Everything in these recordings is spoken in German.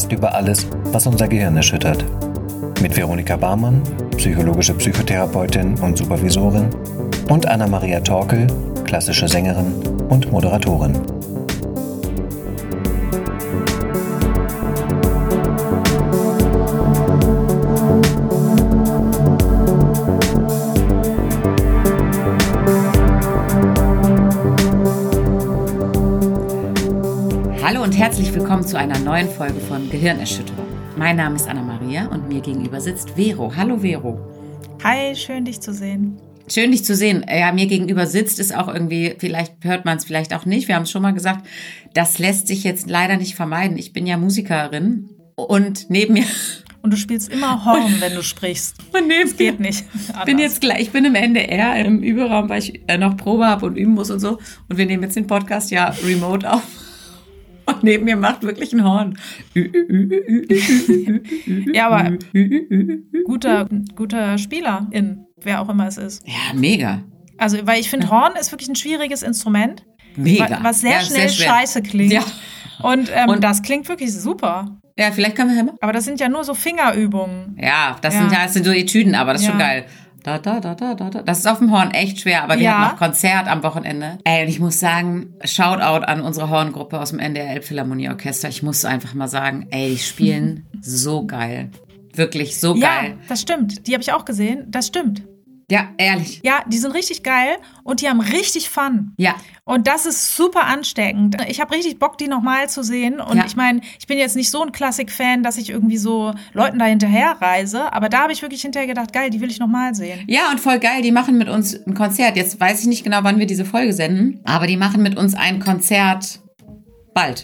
Podcast über alles, was unser Gehirn erschüttert. Mit Veronika Barmann, psychologische Psychotherapeutin und Supervisorin, und Anna-Maria Torkel, klassische Sängerin und Moderatorin. Hallo und herzlich willkommen zu einer neuen Folge von Gehirnerschütterung. Mein Name ist Anna-Maria und mir gegenüber sitzt Vero. Hallo Vero. Hi, schön dich zu sehen. Schön dich zu sehen. Ja, mir gegenüber sitzt ist auch irgendwie, vielleicht hört man es vielleicht auch nicht, wir haben es schon mal gesagt, das lässt sich jetzt leider nicht vermeiden. Ich bin ja Musikerin und neben mir... Und du spielst immer Horn, wenn du sprichst. Und neben das geht nicht. Ich bin im NDR im Überraum, weil ich noch Probe habe und üben muss und so. Und wir nehmen jetzt den Podcast ja remote auf. Und neben mir macht wirklich ein Horn. Ja, aber guter Spielerin, wer auch immer es ist. Ja, mega. Also, weil ich finde, Horn ist wirklich ein schwieriges Instrument. Mega. Was sehr schnell sehr scheiße klingt. Ja. Und das klingt wirklich super. Ja, vielleicht können wir Aber das sind ja nur so Fingerübungen. Ja, das sind so Etüden, aber das ist schon geil. Da. Das ist auf dem Horn echt schwer, aber wir hatten noch Konzert am Wochenende. Ey, und ich muss sagen, Shoutout an unsere Horngruppe aus dem NDR Elbphilharmonie-Orchester. Ich muss einfach mal sagen, ey, die spielen so geil. Wirklich so geil. Ja, das stimmt. Die habe ich auch gesehen. Das stimmt. Ja, ehrlich. Ja, die sind richtig geil und die haben richtig Fun. Ja. Und das ist super ansteckend. Ich habe richtig Bock, die nochmal zu sehen. Und ich meine, ich bin jetzt nicht so ein Klassik-Fan, dass ich irgendwie so Leuten da hinterher reise. Aber da habe ich wirklich hinterher gedacht, geil, die will ich nochmal sehen. Ja, und voll geil, die machen mit uns ein Konzert. Jetzt weiß ich nicht genau, wann wir diese Folge senden. Aber die machen mit uns ein Konzert bald.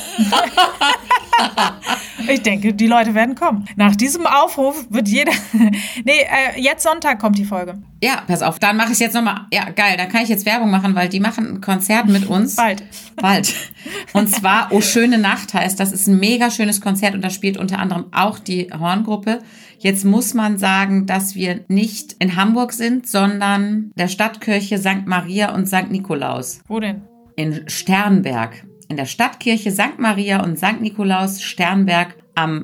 Ich denke, die Leute werden kommen. Nach diesem Aufruf wird jeder... jetzt Sonntag kommt die Folge. Ja, pass auf, dann mache ich jetzt nochmal... Ja, geil, dann kann ich jetzt Werbung machen, weil die machen ein Konzert mit uns. Bald. Und zwar Oh schöne Nacht heißt, das ist ein mega schönes Konzert und da spielt unter anderem auch die Horngruppe. Jetzt muss man sagen, dass wir nicht in Hamburg sind, sondern der Stadtkirche St. Maria und St. Nikolaus. Wo denn? In Sternberg. In der Stadtkirche St. Maria und St. Nikolaus Sternberg am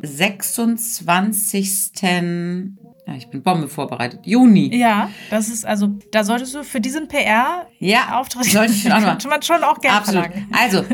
26. Ja, ich bin Bombe vorbereitet. Juni. Ja, das ist also, da solltest du für diesen PR-Auftritt sollte ich schon auch gerne absolut verlangen. Also,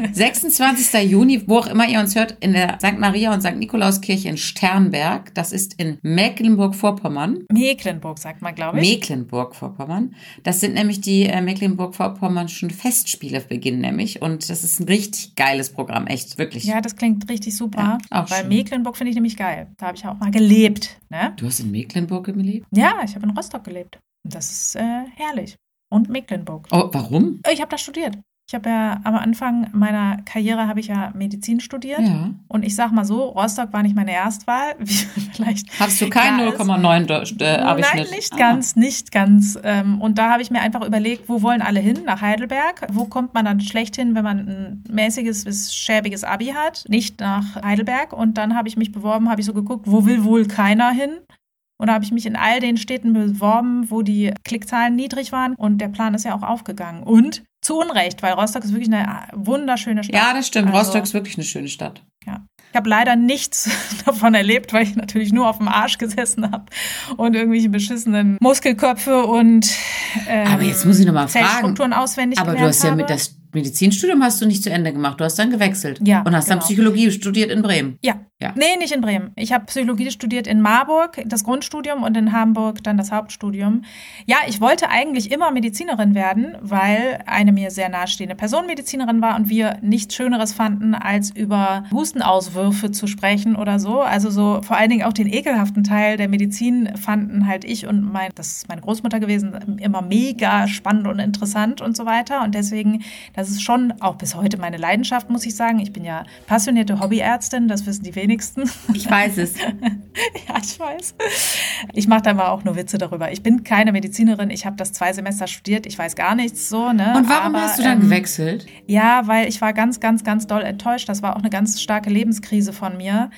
26. Juni, wo auch immer ihr uns hört, in der St. Maria und St. Nikolauskirche in Sternberg. Das ist in Mecklenburg-Vorpommern. Mecklenburg, sagt man, glaube ich. Mecklenburg-Vorpommern. Das sind nämlich die Mecklenburg-Vorpommernschen Festspiele beginnen nämlich. Und das ist ein richtig geiles Programm, echt, wirklich. Ja, das klingt richtig super. Ja, auch weil schön. Mecklenburg finde ich nämlich geil. Da habe ich auch mal gelebt. Ne? Du hast in Mecklenburg gelebt? Ja, ich habe in Rostock gelebt. Und das ist herrlich. Und Mecklenburg. Oh, warum? Ich habe da studiert. Ich habe ja am Anfang meiner Karriere habe ich ja Medizin studiert. Ja. Und ich sag mal so, Rostock war nicht meine Erstwahl. Hattest du kein 0,9 Abischnitt? Nein, nicht ganz. Und da habe ich mir einfach überlegt, wo wollen alle hin? Nach Heidelberg. Wo kommt man dann schlecht hin, wenn man ein mäßiges bis schäbiges Abi hat? Nicht nach Heidelberg. Und dann habe ich mich beworben, habe ich so geguckt, wo will wohl keiner hin? Und da habe ich mich in all den Städten beworben, wo die Klickzahlen niedrig waren. Und der Plan ist ja auch aufgegangen. Und zu Unrecht, weil Rostock ist wirklich eine wunderschöne Stadt. Ja, das stimmt. Rostock ist wirklich eine schöne Stadt. Ja. Ich habe leider nichts davon erlebt, weil ich natürlich nur auf dem Arsch gesessen habe und irgendwelche beschissenen Muskelköpfe und aber jetzt muss ich noch mal fragen. Zellstrukturen auswendig gelernt habe. Aber du hast ja mit das Medizinstudium hast du nicht zu Ende gemacht. Du hast dann gewechselt. Ja, und hast dann Psychologie studiert in Bremen. Ja. Nee, nicht in Bremen. Ich habe Psychologie studiert in Marburg, das Grundstudium, und in Hamburg dann das Hauptstudium. Ja, ich wollte eigentlich immer Medizinerin werden, weil eine mir sehr nahestehende Person Medizinerin war und wir nichts Schöneres fanden, als über Hustenauswürfe zu sprechen oder so. Also so vor allen Dingen auch den ekelhaften Teil der Medizin fanden halt ich und das ist meine Großmutter gewesen, immer mega spannend und interessant und so weiter. Und deswegen, das ist schon auch bis heute meine Leidenschaft, muss ich sagen. Ich bin ja passionierte Hobbyärztin, das wissen die wenigsten. Ich weiß es. Ja, ich weiß. Ich mache da mal auch nur Witze darüber. Ich bin keine Medizinerin, ich habe das 2 Semester studiert, ich weiß gar nichts so. Ne? Und warum hast du dann gewechselt? Ja, weil ich war ganz, ganz, ganz doll enttäuscht. Das war auch eine ganz starke Lebenskrise von mir,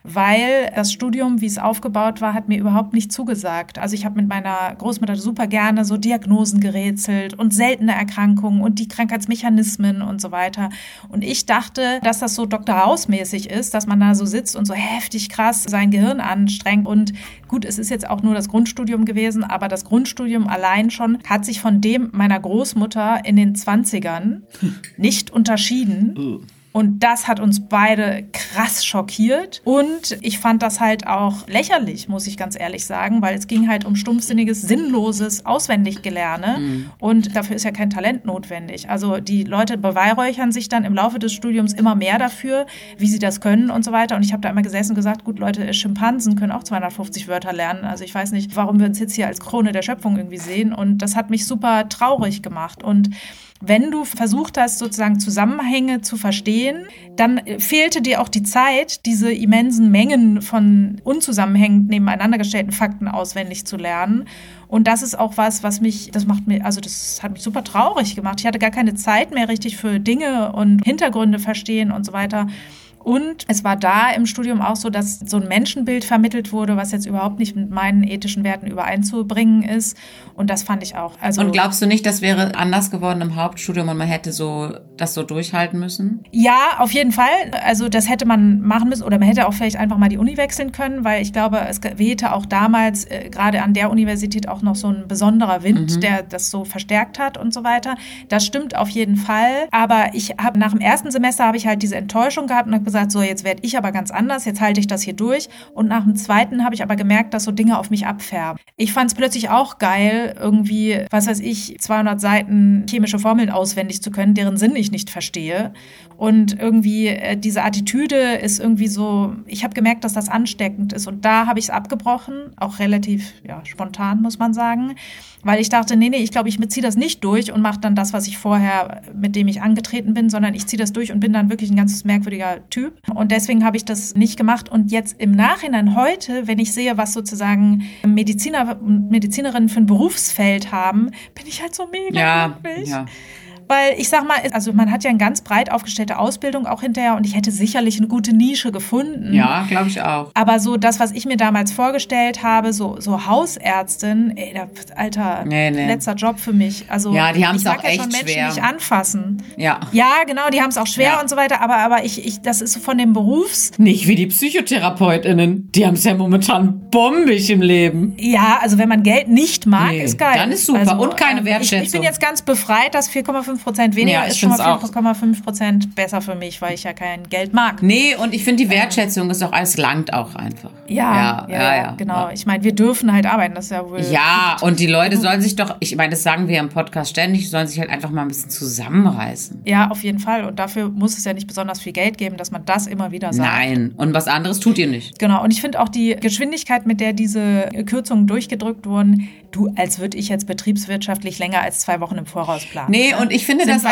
weil das Studium, wie es aufgebaut war, hat mir überhaupt nicht zugesagt. Also ich habe mit meiner Großmutter super gerne so Diagnosen gerätselt und seltene Erkrankungen und die Krankheitsmechanismen und so weiter. Und ich dachte, dass das so Dr. House-mäßig ist, dass man da so sitzt und so heftig krass sein Gehirn anstrengt. Und gut, es ist jetzt auch nur das Grundstudium gewesen, aber das Grundstudium allein schon hat sich von dem meiner Großmutter in den 20ern nicht unterschieden. Und das hat uns beide krass schockiert. Und ich fand das halt auch lächerlich, muss ich ganz ehrlich sagen, weil es ging halt um stumpfsinniges, sinnloses Auswendiggelerne. Und dafür ist ja kein Talent notwendig. Also die Leute beweihräuchern sich dann im Laufe des Studiums immer mehr dafür, wie sie das können und so weiter. Und ich habe da immer gesessen und gesagt, gut Leute, Schimpansen können auch 250 Wörter lernen. Also ich weiß nicht, warum wir uns jetzt hier als Krone der Schöpfung irgendwie sehen. Und das hat mich super traurig gemacht. Und wenn du versucht hast, sozusagen Zusammenhänge zu verstehen, dann fehlte dir auch die Zeit, diese immensen Mengen von unzusammenhängend nebeneinander gestellten Fakten auswendig zu lernen. Und das ist auch was das hat mich super traurig gemacht. Ich hatte gar keine Zeit mehr richtig für Dinge und Hintergründe verstehen und so weiter. Und es war da im Studium auch so, dass so ein Menschenbild vermittelt wurde, was jetzt überhaupt nicht mit meinen ethischen Werten übereinzubringen ist. Und das fand ich auch. Und glaubst du nicht, das wäre anders geworden im Hauptstudium und man hätte das so durchhalten müssen? Ja, auf jeden Fall. Also das hätte man machen müssen oder man hätte auch vielleicht einfach mal die Uni wechseln können, weil ich glaube, es wehte auch damals gerade an der Universität auch noch so ein besonderer Wind, der das so verstärkt hat und so weiter. Das stimmt auf jeden Fall. Aber ich habe nach dem ersten Semester habe ich halt diese Enttäuschung gehabt und habe gesagt, so jetzt werde ich aber ganz anders, jetzt halte ich das hier durch. Und nach dem zweiten habe ich aber gemerkt, dass so Dinge auf mich abfärben. Ich fand es plötzlich auch geil, irgendwie, 200 Seiten chemische Formeln auswendig zu können, deren Sinn ich nicht verstehe. Und irgendwie diese Attitüde ist irgendwie so, ich habe gemerkt, dass das ansteckend ist. Und da habe ich es abgebrochen, auch relativ spontan, muss man sagen. Weil ich dachte, nee, ich glaube, ich ziehe das nicht durch und mache dann das, was ich vorher, mit dem ich angetreten bin, sondern ich ziehe das durch und bin dann wirklich ein ganz merkwürdiger Typ. Und deswegen habe ich das nicht gemacht. Und jetzt im Nachhinein heute, wenn ich sehe, was sozusagen Mediziner und Medizinerinnen für ein Berufsfeld haben, bin ich halt so mega glücklich. Ja. Weil ich sag mal, also man hat ja eine ganz breit aufgestellte Ausbildung auch hinterher und ich hätte sicherlich eine gute Nische gefunden. Ja, glaube ich auch. Aber so das, was ich mir damals vorgestellt habe, so Hausärztin, letzter Job für mich. Also ja, die haben es auch echt schon Menschen schwer. Nicht anfassen. Ja. Ja, genau, die haben es auch schwer und so weiter. Aber ich das ist so von dem Nicht wie die PsychotherapeutInnen. Die haben es ja momentan bombig im Leben. Ja, also wenn man Geld nicht mag, ist geil. Dann ist super. Also, und keine Wertschätzung. Ich bin jetzt ganz befreit, dass 4,5% weniger ist schon mal 4,5% besser für mich, weil ich ja kein Geld mag. Nee, und ich finde, die Wertschätzung ist auch, alles langt auch einfach. Ja, genau. Ich meine, wir dürfen halt arbeiten, das ist ja wohl... Ja, und die Leute sollen sich doch, ich meine, das sagen wir im Podcast ständig, sollen sich halt einfach mal ein bisschen zusammenreißen. Ja, auf jeden Fall. Und dafür muss es ja nicht besonders viel Geld geben, dass man das immer wieder sagt. Nein, und was anderes tut ihr nicht. Genau, und ich finde auch die Geschwindigkeit, mit der diese Kürzungen durchgedrückt wurden, als würde ich jetzt betriebswirtschaftlich länger als 2 Wochen im Voraus planen. Nee, und ich finde das auch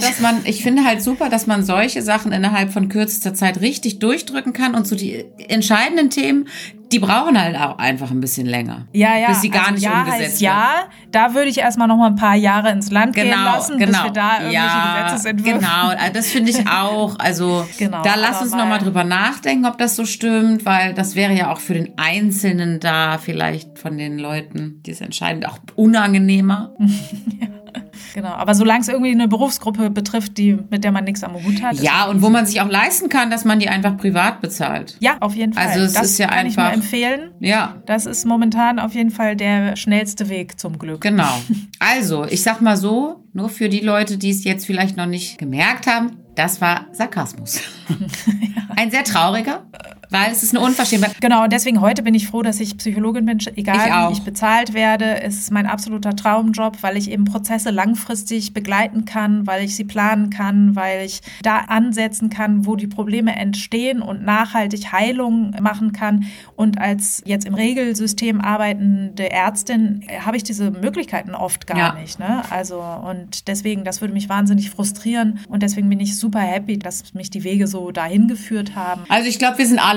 super, dass man solche Sachen innerhalb von kürzester Zeit richtig durchdrücken kann und so die entscheidenden Themen, die brauchen halt auch einfach ein bisschen länger. Ja. Bis sie gar nicht umgesetzt werden. Da würde ich erstmal noch mal ein paar Jahre ins Land gehen lassen, bis wir da irgendwelche Gesetzesentwürfe... Genau, das finde ich auch. Also da lass uns noch mal drüber nachdenken, ob das so stimmt, weil das wäre ja auch für den Einzelnen da vielleicht von den Leuten, die es entscheiden, auch unangenehmer. Genau, aber solange es irgendwie eine Berufsgruppe betrifft, mit der man nichts am Hut hat. Ja, und wo man sich auch leisten kann, dass man die einfach privat bezahlt. Ja, auf jeden Fall. Also das ist ja kann einfach, ich nur empfehlen. Ja. Das ist momentan auf jeden Fall der schnellste Weg zum Glück. Genau. Also, ich sag mal so, nur für die Leute, die es jetzt vielleicht noch nicht gemerkt haben, das war Sarkasmus. Ein sehr trauriger, weil es ist eine Unverschämtheit. Genau, und deswegen heute bin ich froh, dass ich Psychologin bin, egal wie ich bezahlt werde. Es ist mein absoluter Traumjob, weil ich eben Prozesse langfristig begleiten kann, weil ich sie planen kann, weil ich da ansetzen kann, wo die Probleme entstehen und nachhaltig Heilung machen kann. Und als jetzt im Regelsystem arbeitende Ärztin habe ich diese Möglichkeiten oft gar nicht. Ne? Also, und deswegen, das würde mich wahnsinnig frustrieren. Und deswegen bin ich super happy, dass mich die Wege so dahin geführt haben. Also ich glaube, wir sind alle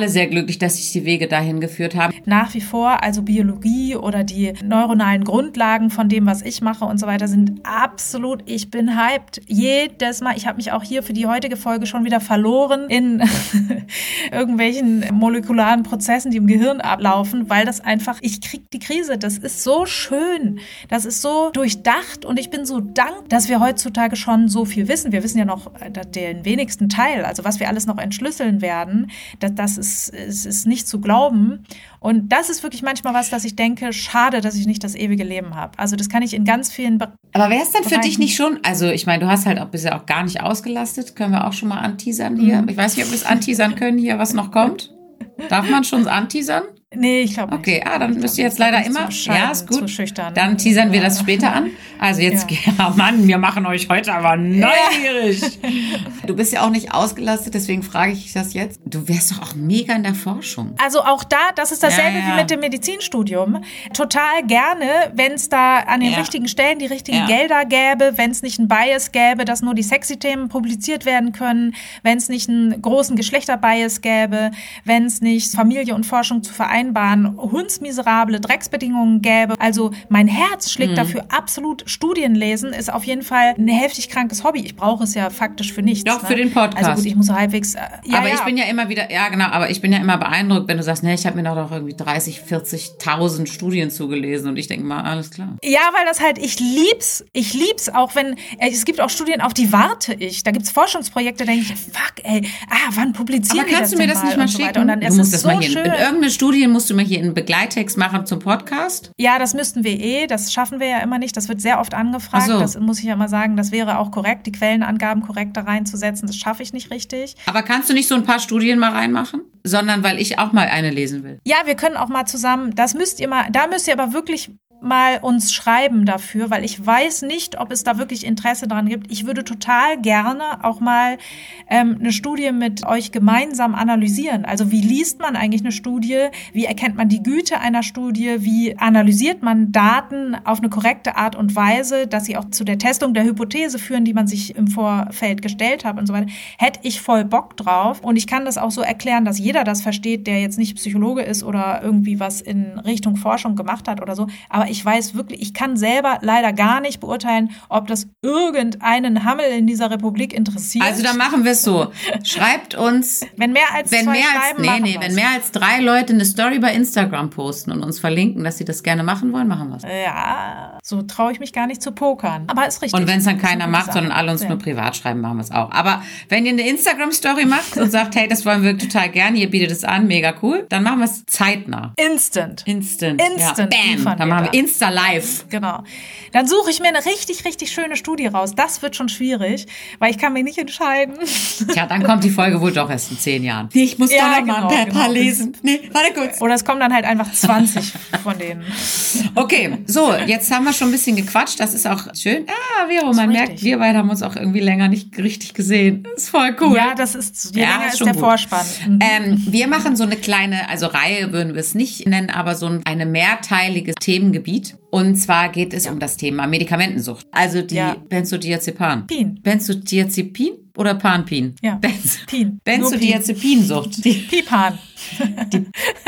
alle sehr glücklich, dass sich die Wege dahin geführt haben. Nach wie vor, also Biologie oder die neuronalen Grundlagen von dem, was ich mache und so weiter, sind absolut, ich bin hyped. Jedes Mal, ich habe mich auch hier für die heutige Folge schon wieder verloren in irgendwelchen molekularen Prozessen, die im Gehirn ablaufen, weil das einfach, ich krieg die Krise. Das ist so schön, das ist so durchdacht und ich bin so dankbar, dass wir heutzutage schon so viel wissen. Wir wissen ja noch den wenigsten Teil, also was wir alles noch entschlüsseln werden, das ist nicht zu glauben. Und das ist wirklich manchmal was, dass ich denke, schade, dass ich nicht das ewige Leben habe. Also das kann ich in ganz vielen Bereichen. Aber wäre es dann für dich nicht schon, also ich meine, du hast halt auch bisher auch gar nicht ausgelastet, können wir auch schon mal anteasern hier. Ich weiß nicht, ob wir es anteasern können hier, was noch kommt. Darf man schon anteasern? Nee, ich glaube nicht. Okay, dann müsst ihr jetzt leider immer. Ja, ist gut. Schüchtern. Dann teasern wir das später an. Also jetzt, Mann, wir machen euch heute aber neugierig. Du bist ja auch nicht ausgelastet, deswegen frage ich dich das jetzt. Du wärst doch auch mega in der Forschung. Also auch da, das ist dasselbe wie mit dem Medizinstudium. Total gerne, wenn es da an den richtigen Stellen die richtigen Gelder gäbe, wenn es nicht ein Bias gäbe, dass nur die sexy Themen publiziert werden können, wenn es nicht einen großen Geschlechterbias gäbe, wenn es nicht Familie und Forschung zu vereinbaren, hundsmiserable Drecksbedingungen gäbe. Also mein Herz schlägt dafür absolut. Studien lesen ist auf jeden Fall ein heftig krankes Hobby. Ich brauche es ja faktisch für nichts. Doch, für den Podcast. Also gut, ich muss halbwegs... aber ich bin ja immer wieder, aber ich bin ja immer beeindruckt, wenn du sagst, ich habe mir doch irgendwie 30, 40.000 Studien zugelesen und ich denke mal, alles klar. Ja, weil das halt, ich lieb's auch wenn, es gibt auch Studien, auf die warte ich. Da gibt's Forschungsprojekte, da denke ich, fuck, wann publizieren die das? Aber kannst du mir das nicht mal schicken? Und dann du musst das so mal hier schön. In irgendeine Studie musst du mal hier einen Begleittext machen zum Podcast? Ja, das müssten wir das schaffen wir ja immer nicht. Das wird sehr oft angefragt. So. Das muss ich ja mal sagen, das wäre auch korrekt, die Quellenangaben korrekt da reinzusetzen. Das schaffe ich nicht richtig. Aber kannst du nicht so ein paar Studien mal reinmachen? Sondern weil ich auch mal eine lesen will. Ja, wir können auch mal zusammen, da müsst ihr aber wirklich mal uns schreiben dafür, weil ich weiß nicht, ob es da wirklich Interesse dran gibt. Ich würde total gerne auch mal eine Studie mit euch gemeinsam analysieren. Also wie liest man eigentlich eine Studie? Wie erkennt man die Güte einer Studie? Wie analysiert man Daten auf eine korrekte Art und Weise, dass sie auch zu der Testung der Hypothese führen, die man sich im Vorfeld gestellt hat und so weiter. Hätte ich voll Bock drauf. Und ich kann das auch so erklären, dass jeder das versteht, der jetzt nicht Psychologe ist oder irgendwie was in Richtung Forschung gemacht hat oder so. Aber ich weiß wirklich, ich kann selber leider gar nicht beurteilen, ob das irgendeinen Hammel in dieser Republik interessiert. Also dann machen wir es so. Schreibt uns, wenn mehr als 3 Leute eine Story bei Instagram posten und uns verlinken, dass sie das gerne machen wollen, machen wir es. Ja, so traue ich mich gar nicht zu pokern. Aber ist richtig. Und wenn es dann keiner macht, sondern alle uns nur privat schreiben, machen wir es auch. Aber wenn ihr eine Instagram-Story macht und sagt, hey, das wollen wir total gerne, ihr bietet es an, mega cool, dann machen wir es zeitnah. Instant. Ja, bam. Dann machen wir Insta-Live. Genau. Dann suche ich mir eine richtig, richtig schöne Studie raus. Das wird schon schwierig, weil ich kann mich nicht entscheiden. Tja, dann kommt die Folge wohl doch erst in 10 Jahren. Ich muss doch noch mal ein paar lesen. Nee, warte kurz. Oder es kommen dann halt einfach 20 von denen. Okay, so, jetzt haben wir schon ein bisschen gequatscht. Das ist auch schön. Vero, man merkt, wir beide haben uns auch irgendwie länger nicht richtig gesehen. Das ist voll cool. Ja, das ist, je länger ist der Vorspann. Wir machen so eine kleine, also Reihe würden wir es nicht nennen, aber so ein mehrteiliges Themengebiet. Und zwar geht es um das Thema Medikamentensucht. Also die Benzodiazepin. Benzodiazepin oder Panpin? Ja. Benzodiazepinsucht. Pipan. Die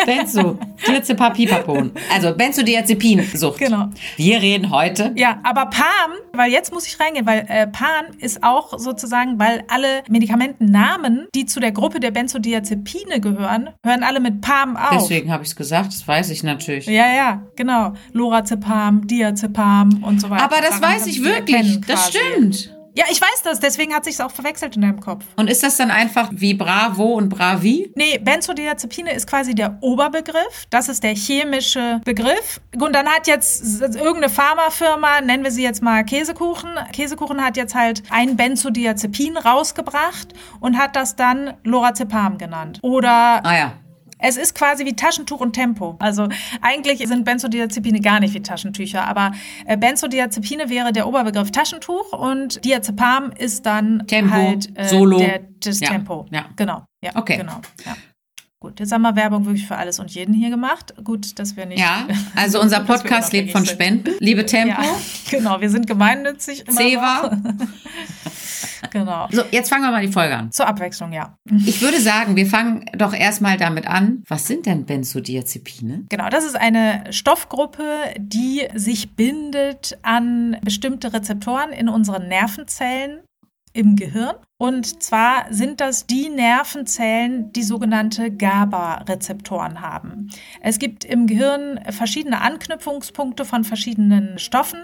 Benzodiazepapipapon. Also Benzodiazepinsucht. Genau. Wir reden heute. Ja, aber Pan, weil jetzt muss ich reingehen, weil Pan ist auch sozusagen, weil alle Medikamentennamen, die zu der Gruppe der Benzodiazepine gehören, hören alle mit Pam auf. Deswegen habe ich es gesagt, das weiß ich natürlich. Ja, genau. Lorazepam, Diazepam und so weiter. Aber das weiß ich wirklich, das stimmt. Ja, ich weiß das, deswegen hat sich's auch verwechselt in deinem Kopf. Und ist das dann einfach wie Bravo und Bravi? Nee, Benzodiazepine ist quasi der Oberbegriff. Das ist der chemische Begriff. Und dann hat jetzt irgendeine Pharmafirma, nennen wir sie jetzt mal Käsekuchen. Käsekuchen hat jetzt halt ein Benzodiazepin rausgebracht und hat das dann Lorazepam genannt. Oder... Es ist quasi wie Taschentuch und Tempo. Also eigentlich sind Benzodiazepine gar nicht wie Taschentücher, aber Benzodiazepine wäre der Oberbegriff Taschentuch und Diazepam ist dann Tempo, halt Solo. Das Tempo. Ja. Genau. Ja, okay. Genau. Ja. Gut, jetzt haben wir Werbung wirklich für alles und jeden hier gemacht. Gut, dass wir nicht... Ja, also unser Podcast lebt von Spenden. Liebe Tempo. Ja, genau, wir sind gemeinnützig. Ceva. Genau. So, jetzt fangen wir mal die Folge an. Zur Abwechslung, ja. Ich würde sagen, wir fangen doch erstmal damit an. Was sind denn Benzodiazepine? Genau, das ist eine Stoffgruppe, die sich bindet an bestimmte Rezeptoren in unseren Nervenzellen im Gehirn. Und zwar sind das die Nervenzellen, die sogenannte GABA-Rezeptoren haben. Es gibt im Gehirn verschiedene Anknüpfungspunkte von verschiedenen Stoffen.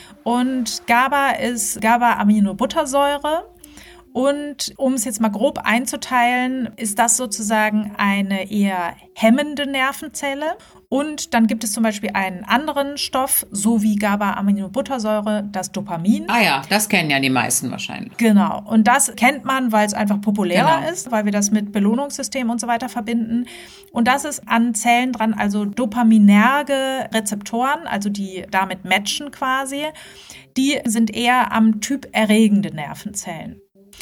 Und GABA ist GABA-Aminobuttersäure. Und um es jetzt mal grob einzuteilen, ist das sozusagen eine eher hemmende Nervenzelle. Und dann gibt es zum Beispiel einen anderen Stoff, so wie GABA-Aminobuttersäure, das Dopamin. Ah ja, das kennen ja die meisten wahrscheinlich. Genau. Und das kennt man, weil es einfach populärer Genau. ist, weil wir das mit Belohnungssystem und so weiter verbinden. Und das ist an Zellen dran, also dopaminerge Rezeptoren, also die damit matchen quasi, die sind eher am Typ erregende Nervenzellen.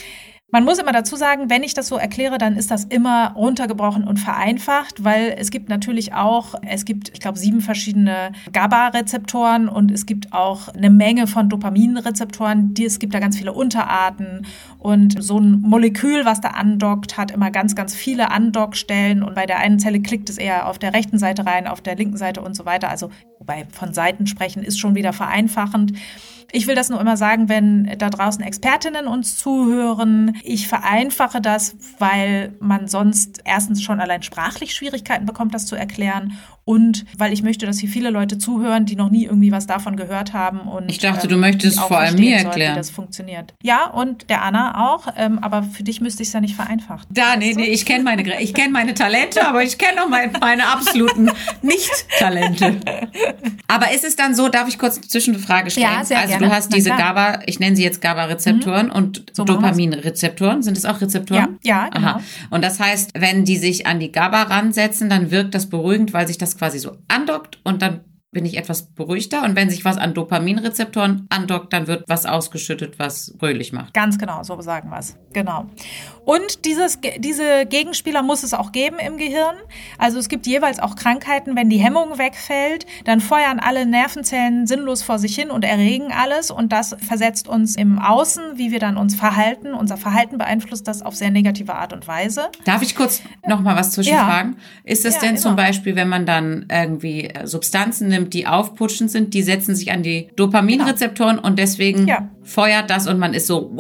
Man muss immer dazu sagen, wenn ich das so erkläre, dann ist das immer runtergebrochen und vereinfacht, weil es gibt natürlich auch, ich glaube, 7 verschiedene GABA-Rezeptoren und es gibt auch eine Menge von Dopamin-Rezeptoren. Es gibt da ganz viele Unterarten und so ein Molekül, was da andockt, hat immer ganz, ganz viele Andockstellen und bei der einen Zelle klickt es eher auf der rechten Seite rein, auf der linken Seite und so weiter. Also wobei von Seiten sprechen ist schon wieder vereinfachend. Ich will das nur immer sagen, wenn da draußen Expertinnen uns zuhören. Ich vereinfache das, weil man sonst erstens schon allein sprachlich Schwierigkeiten bekommt, das zu erklären. Und weil ich möchte, dass hier viele Leute zuhören, die noch nie irgendwie was davon gehört haben. Und ich dachte, du möchtest vor allem mir erklären, wie das funktioniert. Ja, und der Anna auch. Aber für dich müsste ich es ja nicht vereinfacht. Nee, ich kenne meine Talente, aber ich kenne auch meine absoluten Nicht-Talente. Aber ist es dann so, darf ich kurz eine Zwischenfrage stellen? Ja, sehr gerne. Du hast diese GABA, ich nenne sie jetzt GABA-Rezeptoren und so Dopamin-Rezeptoren. Sind es auch Rezeptoren? Ja, genau. Aha. Und das heißt, wenn die sich an die GABA ransetzen, dann wirkt das beruhigend, weil sich das quasi so andockt und dann bin ich etwas beruhigter. Und wenn sich was an Dopaminrezeptoren andockt, dann wird was ausgeschüttet, was fröhlich macht. Ganz genau, so sagen wir es. Genau. Und diese Gegenspieler muss es auch geben im Gehirn. Also es gibt jeweils auch Krankheiten, wenn die Hemmung wegfällt, dann feuern alle Nervenzellen sinnlos vor sich hin und erregen alles. Und das versetzt uns im Außen, wie wir dann uns verhalten. Unser Verhalten beeinflusst das auf sehr negative Art und Weise. Darf ich kurz noch mal was zwischenfragen? Ist es denn immer. zum Beispiel, wenn man dann irgendwie Substanzen nimmt, die aufputschend sind, die setzen sich an die Dopaminrezeptoren und deswegen feuert das und man ist so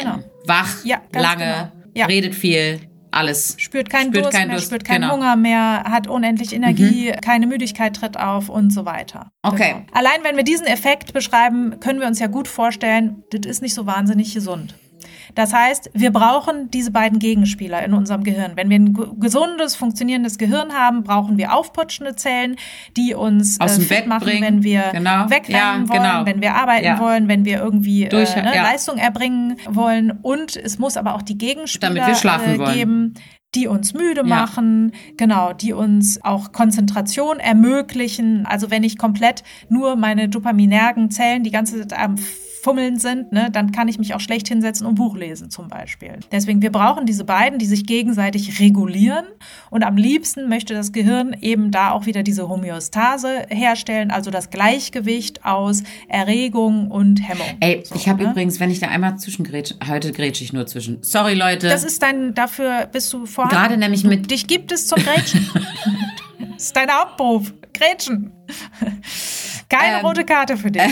wach, lange, redet viel, alles. Spürt keinen Durst mehr, spürt keinen Hunger mehr, hat unendlich Energie, keine Müdigkeit tritt auf und so weiter. Okay. Genau. Allein wenn wir diesen Effekt beschreiben, können wir uns ja gut vorstellen, das ist nicht so wahnsinnig gesund. Das heißt, wir brauchen diese beiden Gegenspieler in unserem Gehirn. Wenn wir ein gesundes, funktionierendes Gehirn haben, brauchen wir aufputschende Zellen, die uns aus dem fit Bett machen, bringen, wenn wir wegrennen wollen, wenn wir arbeiten wollen, wenn wir irgendwie Leistung erbringen wollen. Und es muss aber auch die Gegenspieler damit wir schlafen geben, die uns müde machen, genau, die uns auch Konzentration ermöglichen. Also wenn ich komplett nur meine dopaminergen Zellen die ganze Zeit am Fummeln sind, ne, dann kann ich mich auch schlecht hinsetzen und Buch lesen zum Beispiel. Deswegen, wir brauchen diese beiden, die sich gegenseitig regulieren und am liebsten möchte das Gehirn eben da auch wieder diese Homöostase herstellen, also das Gleichgewicht aus Erregung und Hemmung. Ey, so, ich habe übrigens, wenn ich da einmal heute grätsche ich nur zwischen. Sorry, Leute. Das ist dafür bist du vorhanden. Gerade nämlich mit... Dich gibt es zum Grätschen. Das ist dein Hauptberuf. Grätschen. Keine rote Karte für dich.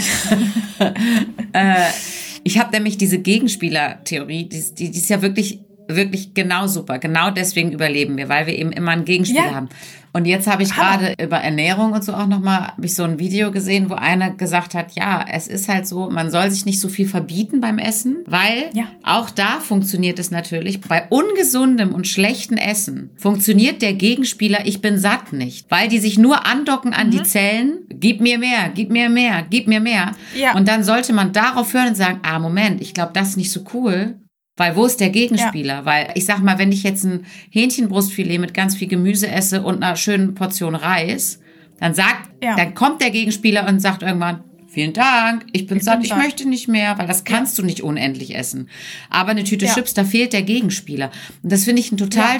Ich habe nämlich diese Gegenspieler-Theorie, die ist ja wirklich genau super. Genau deswegen überleben wir, weil wir eben immer einen Gegenspieler haben. Und jetzt habe ich gerade über Ernährung und so auch nochmal, habe ich so ein Video gesehen, wo einer gesagt hat, ja, es ist halt so, man soll sich nicht so viel verbieten beim Essen, weil auch da funktioniert es natürlich. Bei ungesundem und schlechtem Essen funktioniert der Gegenspieler, ich bin satt nicht, weil die sich nur andocken an die Zellen, gib mir mehr, gib mir mehr, gib mir mehr. Ja. Und dann sollte man darauf hören und sagen, Moment, ich glaube, das ist nicht so cool. Weil wo ist der Gegenspieler? Ja. Weil ich sag mal, wenn ich jetzt ein Hähnchenbrustfilet mit ganz viel Gemüse esse und einer schönen Portion Reis, dann kommt der Gegenspieler und sagt irgendwann, vielen Dank, ich bin satt, ich möchte nicht mehr, weil das kannst du nicht unendlich essen. Aber eine Tüte Chips, da fehlt der Gegenspieler. Und das finde ich eine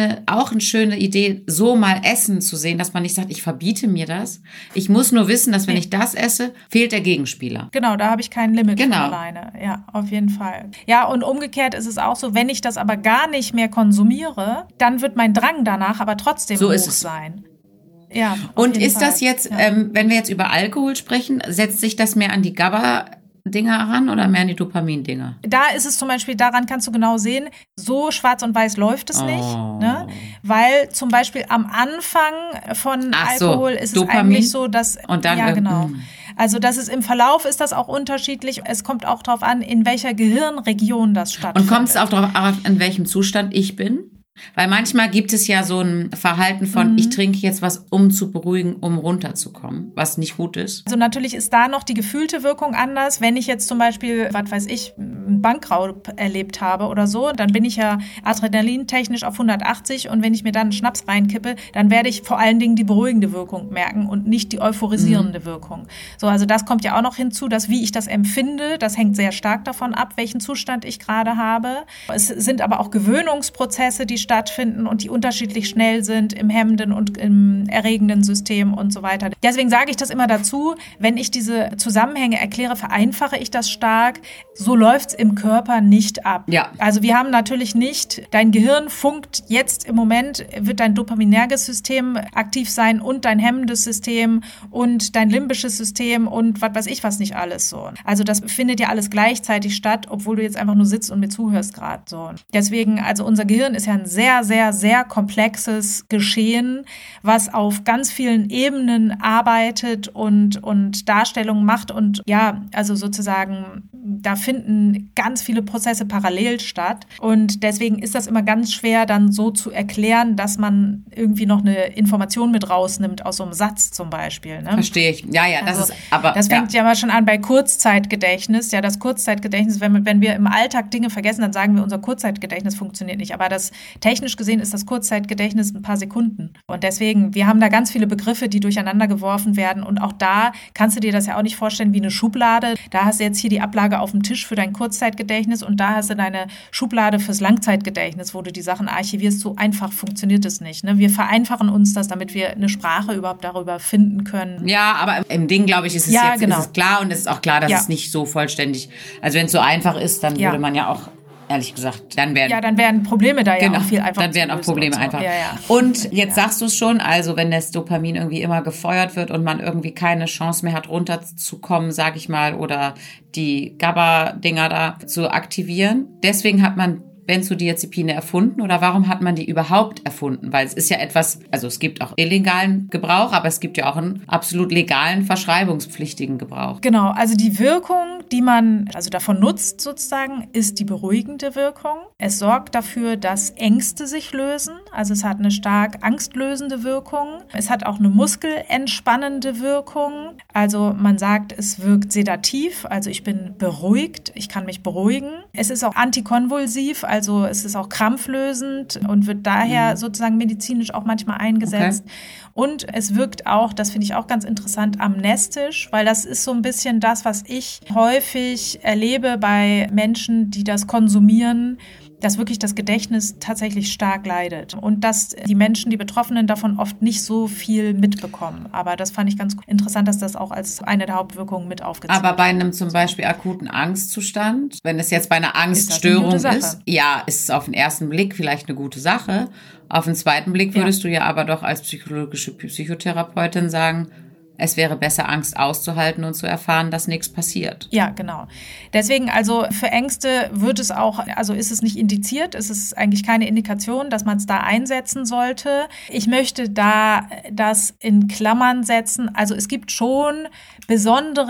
schöne Idee, so mal Essen zu sehen, dass man nicht sagt, ich verbiete mir das. Ich muss nur wissen, dass wenn ich das esse, fehlt der Gegenspieler. Genau, da habe ich kein Limit von alleine. Ja, auf jeden Fall. Ja, und umgekehrt ist es auch so, wenn ich das aber gar nicht mehr konsumiere, dann wird mein Drang danach aber trotzdem hoch sein. Ja, und ist das jetzt, wenn wir jetzt über Alkohol sprechen, setzt sich das mehr an die GABA-Dinger ran oder mehr an die Dopamin-Dinger? Da ist es zum Beispiel, daran kannst du genau sehen, so schwarz und weiß läuft es nicht. Ne? Weil zum Beispiel am Anfang von Alkohol ist Dopamin, es eigentlich so, dass... Und dann genau. Also das ist im Verlauf ist das auch unterschiedlich. Es kommt auch darauf an, in welcher Gehirnregion das stattfindet. Und kommt es auch darauf an, in welchem Zustand ich bin? Weil manchmal gibt es ja so ein Verhalten von, ich trinke jetzt was, um zu beruhigen, um runterzukommen, was nicht gut ist. Also natürlich ist da noch die gefühlte Wirkung anders. Wenn ich jetzt zum Beispiel, was weiß ich, einen Bankraub erlebt habe oder so, dann bin ich ja adrenalintechnisch auf 180 und wenn ich mir dann einen Schnaps reinkippe, dann werde ich vor allen Dingen die beruhigende Wirkung merken und nicht die euphorisierende Wirkung. So, also das kommt ja auch noch hinzu, dass wie ich das empfinde, das hängt sehr stark davon ab, welchen Zustand ich gerade habe. Es sind aber auch Gewöhnungsprozesse, die stattfinden und die unterschiedlich schnell sind im hemmenden und im erregenden System und so weiter. Deswegen sage ich das immer dazu, wenn ich diese Zusammenhänge erkläre, vereinfache ich das stark. So läuft's im Körper nicht ab. Ja. Also wir haben natürlich nicht, dein Gehirn funkt jetzt im Moment, wird dein dopaminerges System aktiv sein und dein hemmendes System und dein limbisches System und was weiß ich was nicht alles so. Also das findet ja alles gleichzeitig statt, obwohl du jetzt einfach nur sitzt und mir zuhörst gerade so. Deswegen, also unser Gehirn ist ja ein sehr, sehr, sehr komplexes Geschehen, was auf ganz vielen Ebenen arbeitet und Darstellungen macht und ja, also sozusagen, da finden ganz viele Prozesse parallel statt und deswegen ist das immer ganz schwer dann so zu erklären, dass man irgendwie noch eine Information mit rausnimmt aus so einem Satz zum Beispiel. Ne? Verstehe ich. Ja, das ist aber... Das fängt ja mal schon an bei Kurzzeitgedächtnis. Ja, das Kurzzeitgedächtnis, wenn wir im Alltag Dinge vergessen, dann sagen wir, unser Kurzzeitgedächtnis funktioniert nicht. Aber das technisch gesehen ist das Kurzzeitgedächtnis ein paar Sekunden. Und deswegen, wir haben da ganz viele Begriffe, die durcheinander geworfen werden. Und auch da kannst du dir das ja auch nicht vorstellen wie eine Schublade. Da hast du jetzt hier die Ablage auf dem Tisch für dein Kurzzeitgedächtnis und da hast du deine Schublade fürs Langzeitgedächtnis, wo du die Sachen archivierst. So einfach funktioniert es nicht. Ne? Wir vereinfachen uns das, damit wir eine Sprache überhaupt darüber finden können. Ja, aber im Ding, glaube ich, ist es ist es klar und es ist auch klar, dass es nicht so vollständig, also wenn es so einfach ist, dann würde man ja auch ehrlich gesagt, dann wären Probleme da ja auch viel einfacher. Dann wären auch Probleme einfach. Und jetzt sagst du es schon, also wenn das Dopamin irgendwie immer gefeuert wird und man irgendwie keine Chance mehr hat, runterzukommen, sag ich mal, oder die GABA-Dinger da zu aktivieren. Deswegen hat man Benzodiazepine erfunden oder warum hat man die überhaupt erfunden? Weil es ist ja etwas, also es gibt auch illegalen Gebrauch, aber es gibt ja auch einen absolut legalen, verschreibungspflichtigen Gebrauch. Genau, also die Wirkung, die man also davon nutzt sozusagen, ist die beruhigende Wirkung. Es sorgt dafür, dass Ängste sich lösen, also es hat eine stark angstlösende Wirkung. Es hat auch eine muskelentspannende Wirkung, also man sagt, es wirkt sedativ, also ich bin beruhigt, ich kann mich beruhigen. Es ist auch antikonvulsiv, also es ist auch krampflösend und wird daher sozusagen medizinisch auch manchmal eingesetzt. Okay. Und es wirkt auch, das finde ich auch ganz interessant, amnestisch, weil das ist so ein bisschen das, was ich häufig erlebe bei Menschen, die das konsumieren, dass wirklich das Gedächtnis tatsächlich stark leidet und dass die Menschen, die Betroffenen davon oft nicht so viel mitbekommen. Aber das fand ich ganz interessant, dass das auch als eine der Hauptwirkungen mit aufgezählt wird. Aber bei einem zum Beispiel akuten Angstzustand, wenn es jetzt bei einer Angststörung ist, ja, ist es auf den ersten Blick vielleicht eine gute Sache. Auf den zweiten Blick würdest du ja aber doch als psychologische Psychotherapeutin sagen, es wäre besser, Angst auszuhalten und zu erfahren, dass nichts passiert. Ja, genau. Deswegen, also für Ängste wird es auch, also ist es nicht indiziert, es ist eigentlich keine Indikation, dass man es da einsetzen sollte. Ich möchte da das in Klammern setzen. Also es gibt schon besondere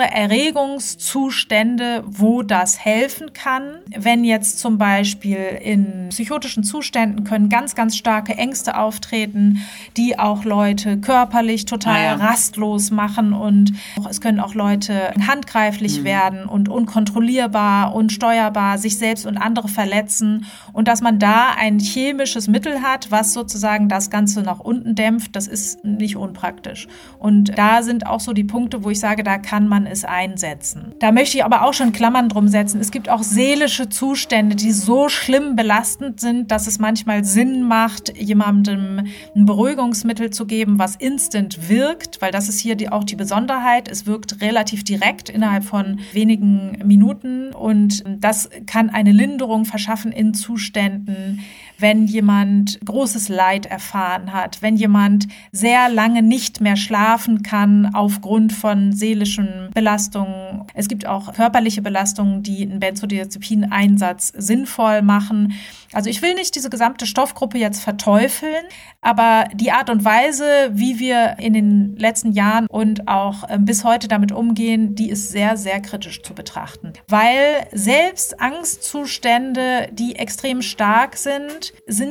Erregungszustände, wo das helfen kann. Wenn jetzt zum Beispiel in psychotischen Zuständen können ganz, ganz starke Ängste auftreten, die auch Leute körperlich total rastlos machen und es können auch Leute handgreiflich werden und unkontrollierbar, unsteuerbar, sich selbst und andere verletzen und dass man da ein chemisches Mittel hat, was sozusagen das Ganze nach unten dämpft, das ist nicht unpraktisch. Und da sind auch so die Punkte, wo ich sage, da kann man es einsetzen. Da möchte ich aber auch schon Klammern drum setzen. Es gibt auch seelische Zustände, die so schlimm belastend sind, dass es manchmal Sinn macht, jemandem ein Beruhigungsmittel zu geben, was instant wirkt, weil das ist hier auch die Besonderheit. Es wirkt relativ direkt innerhalb von wenigen Minuten und das kann eine Linderung verschaffen in Zuständen, wenn jemand großes Leid erfahren hat, wenn jemand sehr lange nicht mehr schlafen kann aufgrund von seelischen Belastungen. Es gibt auch körperliche Belastungen, die einen Benzodiazepin-Einsatz sinnvoll machen. Also ich will nicht diese gesamte Stoffgruppe jetzt verteufeln, aber die Art und Weise, wie wir in den letzten Jahren und auch bis heute damit umgehen, die ist sehr, sehr kritisch zu betrachten. Weil selbst Angstzustände, die extrem stark sind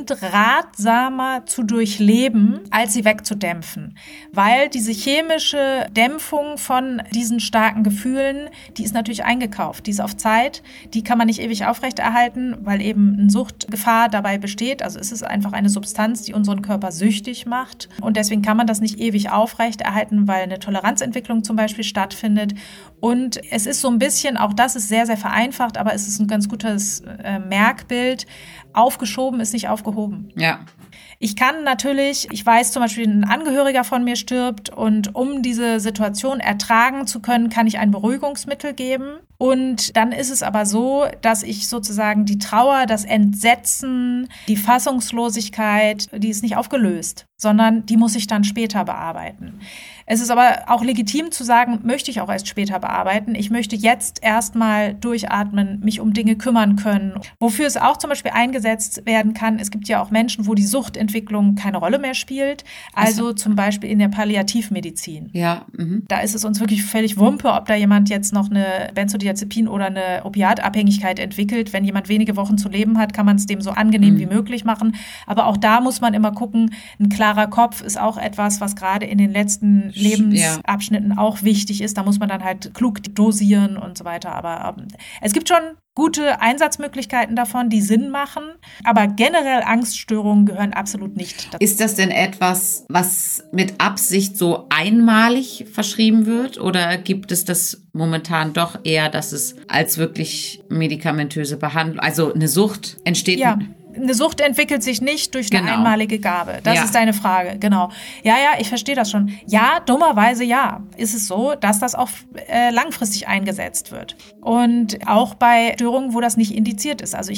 ratsamer zu durchleben, als sie wegzudämpfen. Weil diese chemische Dämpfung von diesen starken Gefühlen, die ist natürlich eingekauft, die ist auf Zeit, die kann man nicht ewig aufrechterhalten, weil eben eine Suchtgefahr dabei besteht. Also es ist einfach eine Substanz, die unseren Körper süchtig macht und deswegen kann man das nicht ewig aufrechterhalten, weil eine Toleranzentwicklung zum Beispiel stattfindet. Und es ist so ein bisschen, auch das ist sehr, sehr vereinfacht, aber es ist ein ganz gutes Merkbild. Aufgeschoben ist nicht aufgehoben. Ja. Ich weiß zum Beispiel, ein Angehöriger von mir stirbt und um diese Situation ertragen zu können, kann ich ein Beruhigungsmittel geben. Und dann ist es aber so, dass ich sozusagen die Trauer, das Entsetzen, die Fassungslosigkeit, die ist nicht aufgelöst, sondern die muss ich dann später bearbeiten. Es ist aber auch legitim zu sagen, möchte ich auch erst später bearbeiten. Ich möchte jetzt erstmal durchatmen, mich um Dinge kümmern können. Wofür es auch zum Beispiel eingesetzt werden kann, es gibt ja auch Menschen, wo die Suchtentwicklung keine Rolle mehr spielt. Also zum Beispiel in der Palliativmedizin. Ja. Da ist es uns wirklich völlig Wumpe, ob da jemand jetzt noch eine Benzodiazepin- oder eine Opiatabhängigkeit entwickelt. Wenn jemand wenige Wochen zu leben hat, kann man es dem so angenehm wie möglich machen. Aber auch da muss man immer gucken, ein klarer Kopf ist auch etwas, was gerade in den letzten Lebensabschnitten auch wichtig ist. Da muss man dann halt klug dosieren und so weiter. Aber es gibt schon gute Einsatzmöglichkeiten davon, die Sinn machen. Aber generell Angststörungen gehören absolut nicht dazu. Ist das denn etwas, was mit Absicht so einmalig verschrieben wird? Oder gibt es das momentan doch eher, dass es als wirklich medikamentöse Behandlung, also eine Sucht entsteht? Ja. Eine Sucht entwickelt sich nicht durch eine einmalige Gabe. Das ist deine Frage, genau. Ja, ich verstehe das schon. Ja, dummerweise ist es so, dass das auch langfristig eingesetzt wird. Und auch bei Störungen, wo das nicht indiziert ist. Also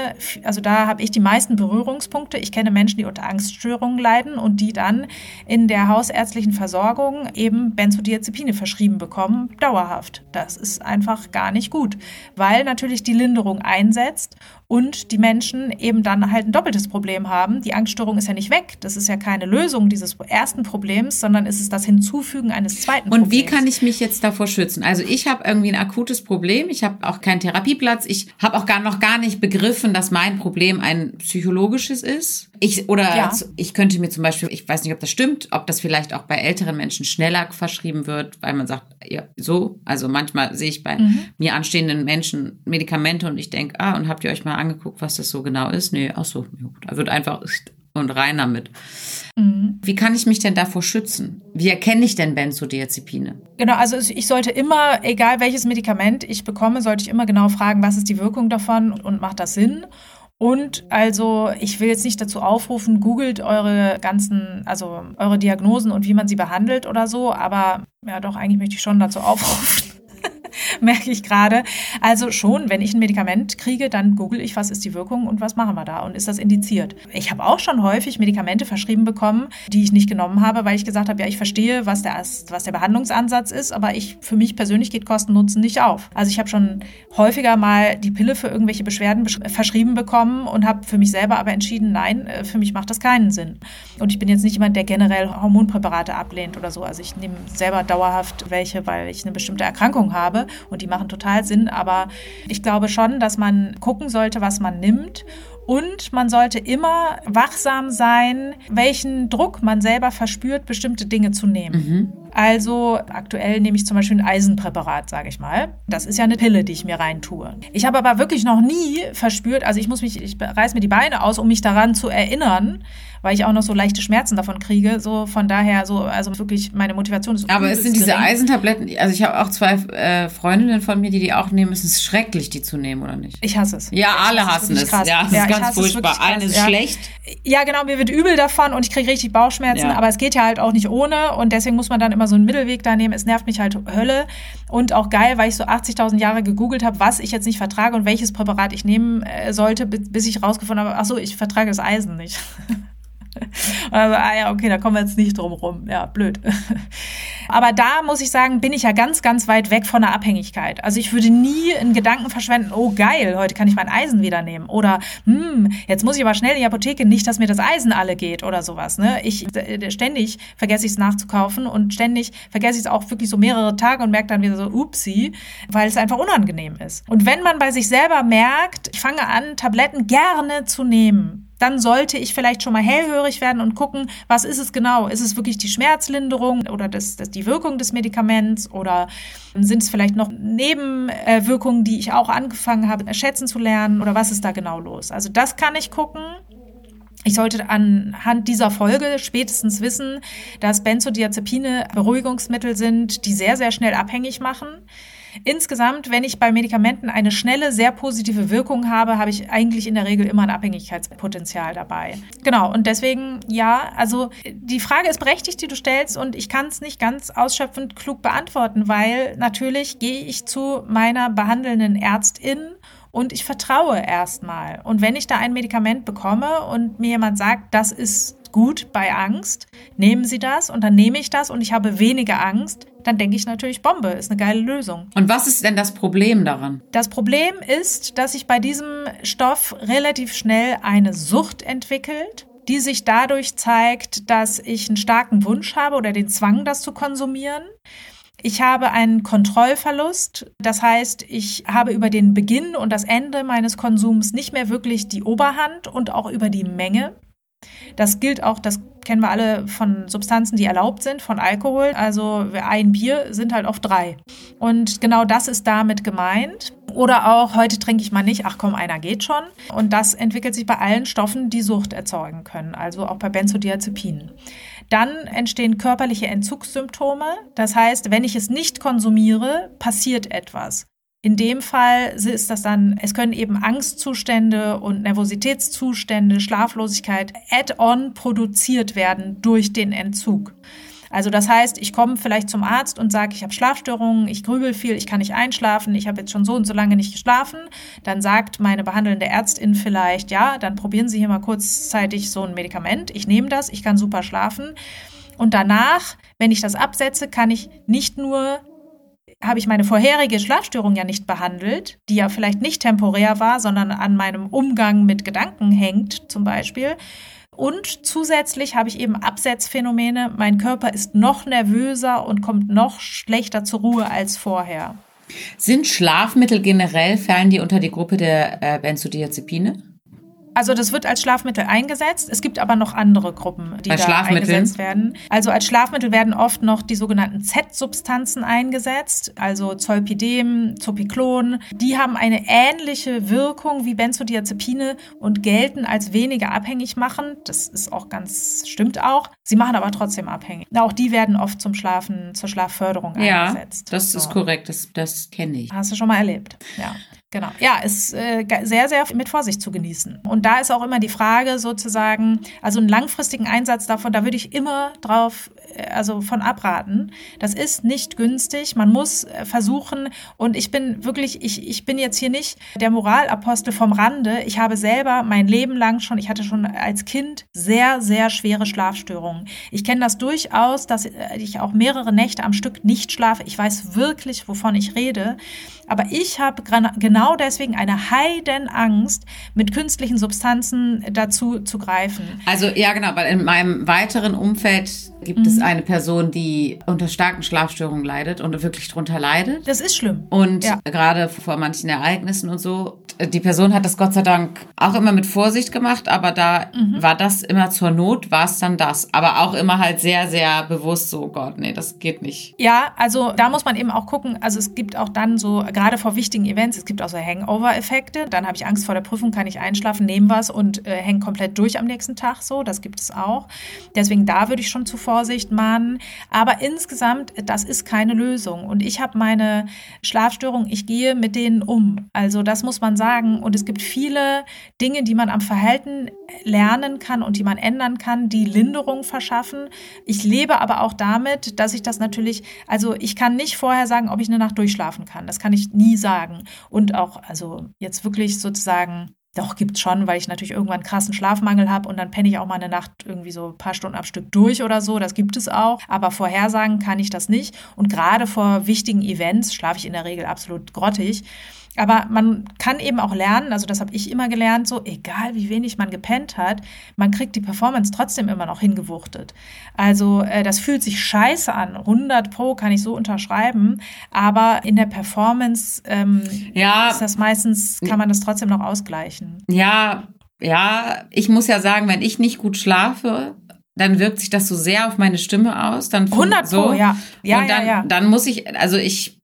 da habe ich die meisten Berührungspunkte. Ich kenne Menschen, die unter Angststörungen leiden und die dann in der hausärztlichen Versorgung eben Benzodiazepine verschrieben bekommen, dauerhaft. Das ist einfach gar nicht gut, weil natürlich die Linderung einsetzt und die Menschen eben dann halt ein doppeltes Problem haben. Die Angststörung ist ja nicht weg. Das ist ja keine Lösung dieses ersten Problems, sondern es ist das Hinzufügen eines zweiten Problems. Und wie kann ich mich jetzt davor schützen? Also ich habe irgendwie ein akutes Problem. Ich habe auch keinen Therapieplatz. Ich habe auch noch gar nicht begriffen, dass mein Problem ein psychologisches ist. Ich könnte mir zum Beispiel, ich weiß nicht, ob das stimmt, ob das vielleicht auch bei älteren Menschen schneller verschrieben wird, weil man sagt, ja, so. Also manchmal sehe ich bei mir anstehenden Menschen Medikamente und ich denke, und habt ihr euch mal angeguckt, was das so genau ist? Nee, ach so, ja gut. Da wird einfach und rein damit. Wie kann ich mich denn davor schützen? Wie erkenne ich denn Benzodiazepine? Genau, also ich sollte immer, egal welches Medikament ich bekomme, sollte ich immer genau fragen, was ist die Wirkung davon und macht das Sinn? Und also ich will jetzt nicht dazu aufrufen, googelt eure Diagnosen und wie man sie behandelt oder so, aber ja doch, eigentlich möchte ich schon dazu aufrufen. Merke ich gerade. Also schon, wenn ich ein Medikament kriege, dann google ich, was ist die Wirkung und was machen wir da und ist das indiziert. Ich habe auch schon häufig Medikamente verschrieben bekommen, die ich nicht genommen habe, weil ich gesagt habe, ja, ich verstehe, was der Behandlungsansatz ist, aber für mich persönlich geht Kosten-Nutzen nicht auf. Also ich habe schon häufiger mal die Pille für irgendwelche Beschwerden verschrieben bekommen und habe für mich selber aber entschieden, nein, für mich macht das keinen Sinn. Und ich bin jetzt nicht jemand, der generell Hormonpräparate ablehnt oder so. Also ich nehme selber dauerhaft welche, weil ich eine bestimmte Erkrankung habe. Und die machen total Sinn, aber ich glaube schon, dass man gucken sollte, was man nimmt Und man sollte immer wachsam sein, welchen Druck man selber verspürt, bestimmte Dinge zu nehmen. Also aktuell nehme ich zum Beispiel ein Eisenpräparat, sage ich mal. Das ist ja eine Pille, die ich mir reintue. Ich habe aber wirklich noch nie verspürt, also ich reiß mir die Beine aus, um mich daran zu erinnern, weil ich auch noch so leichte Schmerzen davon kriege. So von daher, also wirklich meine Motivation ist aber es sind diese gering. Eisentabletten, also ich habe auch 2 Freundinnen von mir, die auch nehmen. Es ist schrecklich, die zu nehmen, oder nicht? Ich hasse es. Ja, alle hassen es. Ja, das ist ganz furchtbar. Allen ist schlecht. Ja, genau, mir wird übel davon und ich kriege richtig Bauchschmerzen, aber es geht ja halt auch nicht ohne und deswegen muss man dann immer so einen Mittelweg da nehmen. Es nervt mich halt Hölle und auch geil, weil ich so 80.000 Jahre gegoogelt habe, was ich jetzt nicht vertrage und welches Präparat ich nehmen sollte, bis ich rausgefunden habe, ach so, ich vertrage das Eisen nicht. Also, okay, da kommen wir jetzt nicht drum rum. Ja, blöd. Aber da muss ich sagen, bin ich ja ganz, ganz weit weg von der Abhängigkeit. Also ich würde nie einen Gedanken verschwenden, oh geil, heute kann ich mein Eisen wieder nehmen. Oder jetzt muss ich aber schnell in die Apotheke, nicht, dass mir das Eisen alle geht oder sowas. Ne? Ständig vergesse ich es nachzukaufen und ständig vergesse ich es auch wirklich so mehrere Tage und merke dann wieder so, upsie, weil es einfach unangenehm ist. Und wenn man bei sich selber merkt, ich fange an, Tabletten gerne zu nehmen, dann sollte ich vielleicht schon mal hellhörig werden und gucken, was ist es genau? Ist es wirklich die Schmerzlinderung oder die Wirkung des Medikaments oder sind es vielleicht noch Nebenwirkungen, die ich auch angefangen habe, schätzen zu lernen oder was ist da genau los? Also das kann ich gucken. Ich sollte anhand dieser Folge spätestens wissen, dass Benzodiazepine Beruhigungsmittel sind, die sehr, sehr schnell abhängig machen. Insgesamt, wenn ich bei Medikamenten eine schnelle, sehr positive Wirkung habe, habe ich eigentlich in der Regel immer ein Abhängigkeitspotenzial dabei. Genau, und deswegen, ja, also die Frage ist berechtigt, die du stellst und ich kann es nicht ganz ausschöpfend klug beantworten, weil natürlich gehe ich zu meiner behandelnden Ärztin und ich vertraue erstmal. Und wenn ich da ein Medikament bekomme und mir jemand sagt, das ist gut bei Angst, nehmen Sie das und dann nehme ich das und ich habe weniger Angst, dann denke ich natürlich, Bombe, ist eine geile Lösung. Und was ist denn das Problem daran? Das Problem ist, dass sich bei diesem Stoff relativ schnell eine Sucht entwickelt, die sich dadurch zeigt, dass ich einen starken Wunsch habe oder den Zwang, das zu konsumieren. Ich habe einen Kontrollverlust, das heißt, ich habe über den Beginn und das Ende meines Konsums nicht mehr wirklich die Oberhand und auch über die Menge. Das gilt auch, das kennen wir alle von Substanzen, die erlaubt sind, von Alkohol. Also ein Bier sind halt oft 3. Und genau das ist damit gemeint. Oder auch, heute trinke ich mal nicht, ach komm, einer geht schon. Und das entwickelt sich bei allen Stoffen, die Sucht erzeugen können, also auch bei Benzodiazepinen. Dann entstehen körperliche Entzugssymptome. Das heißt, wenn ich es nicht konsumiere, passiert etwas. In dem Fall ist das dann, es können eben Angstzustände und Nervositätszustände, Schlaflosigkeit add-on produziert werden durch den Entzug. Also das heißt, ich komme vielleicht zum Arzt und sage, ich habe Schlafstörungen, ich grübel viel, ich kann nicht einschlafen, ich habe jetzt schon so und so lange nicht geschlafen. Dann sagt meine behandelnde Ärztin vielleicht, ja, dann probieren Sie hier mal kurzzeitig so ein Medikament. Ich nehme das, ich kann super schlafen. Und danach, wenn ich das absetze, habe ich meine vorherige Schlafstörung ja nicht behandelt, die ja vielleicht nicht temporär war, sondern an meinem Umgang mit Gedanken hängt zum Beispiel. Und zusätzlich habe ich eben Absetzphänomene. Mein Körper ist noch nervöser und kommt noch schlechter zur Ruhe als vorher. Sind Schlafmittel generell, fallen die unter die Gruppe der Benzodiazepine? Also das wird als Schlafmittel eingesetzt. Es gibt aber noch andere Gruppen, die da eingesetzt werden. Also als Schlafmittel werden oft noch die sogenannten Z-Substanzen eingesetzt, also Zolpidem, Zopiclon. Die haben eine ähnliche Wirkung wie Benzodiazepine und gelten als weniger abhängig machend. Das ist auch stimmt auch. Sie machen aber trotzdem abhängig. Auch die werden oft zur Schlafförderung eingesetzt. Ja, das ist korrekt. Das kenne ich. Hast du schon mal erlebt, ja. Genau. Ja, ist sehr, sehr mit Vorsicht zu genießen. Und da ist auch immer die Frage sozusagen, also einen langfristigen Einsatz davon, da würde ich immer von abraten. Das ist nicht günstig. Man muss versuchen, und ich bin wirklich, ich bin jetzt hier nicht der Moralapostel vom Rande. Ich habe selber mein Leben lang ich hatte schon als Kind sehr, sehr schwere Schlafstörungen. Ich kenne das durchaus, dass ich auch mehrere Nächte am Stück nicht schlafe. Ich weiß wirklich, wovon ich rede. Aber ich habe genau genau deswegen eine Heidenangst, mit künstlichen Substanzen dazu zu greifen. Also ja, genau, weil in meinem weiteren Umfeld gibt es eine Person, die unter starken Schlafstörungen leidet und wirklich drunter leidet. Das ist schlimm. Und gerade vor manchen Ereignissen und so. Die Person hat das Gott sei Dank auch immer mit Vorsicht gemacht, aber da war das immer zur Not, war es dann das. Aber auch immer halt sehr, sehr bewusst so, oh Gott, nee, das geht nicht. Ja, also da muss man eben auch gucken, also es gibt auch dann so, gerade vor wichtigen Events, es gibt auch so Hangover-Effekte. Dann habe ich Angst vor der Prüfung, kann ich einschlafen, nehme was und hänge komplett durch am nächsten Tag so. Das gibt es auch. Deswegen da würde ich schon zu Vorsicht mahnen. Aber insgesamt, das ist keine Lösung. Und ich habe meine Schlafstörung, ich gehe mit denen um. Also das muss man sagen. Und es gibt viele Dinge, die man am Verhalten lernen kann und die man ändern kann, die Linderung verschaffen. Ich lebe aber auch damit, dass ich das natürlich, also ich kann nicht vorher sagen, ob ich eine Nacht durchschlafen kann. Das kann ich nie sagen. Und auch, also jetzt wirklich sozusagen, doch, gibt's schon, weil ich natürlich irgendwann krassen Schlafmangel habe und dann penne ich auch mal eine Nacht irgendwie so ein paar Stunden am Stück durch oder so. Das gibt es auch. Aber vorhersagen kann ich das nicht. Und gerade vor wichtigen Events schlafe ich in der Regel absolut grottig. Aber man kann eben auch lernen, also das habe ich immer gelernt, so egal wie wenig man gepennt hat, man kriegt die Performance trotzdem immer noch hingewuchtet. Also das fühlt sich scheiße an, 100% kann ich so unterschreiben, aber in der Performance ist das meistens, kann man das trotzdem noch ausgleichen. Ja, ich muss ja sagen, wenn ich nicht gut schlafe, dann wirkt sich das so sehr auf meine Stimme aus. Dann 100%, so. Ja. Dann muss ich, also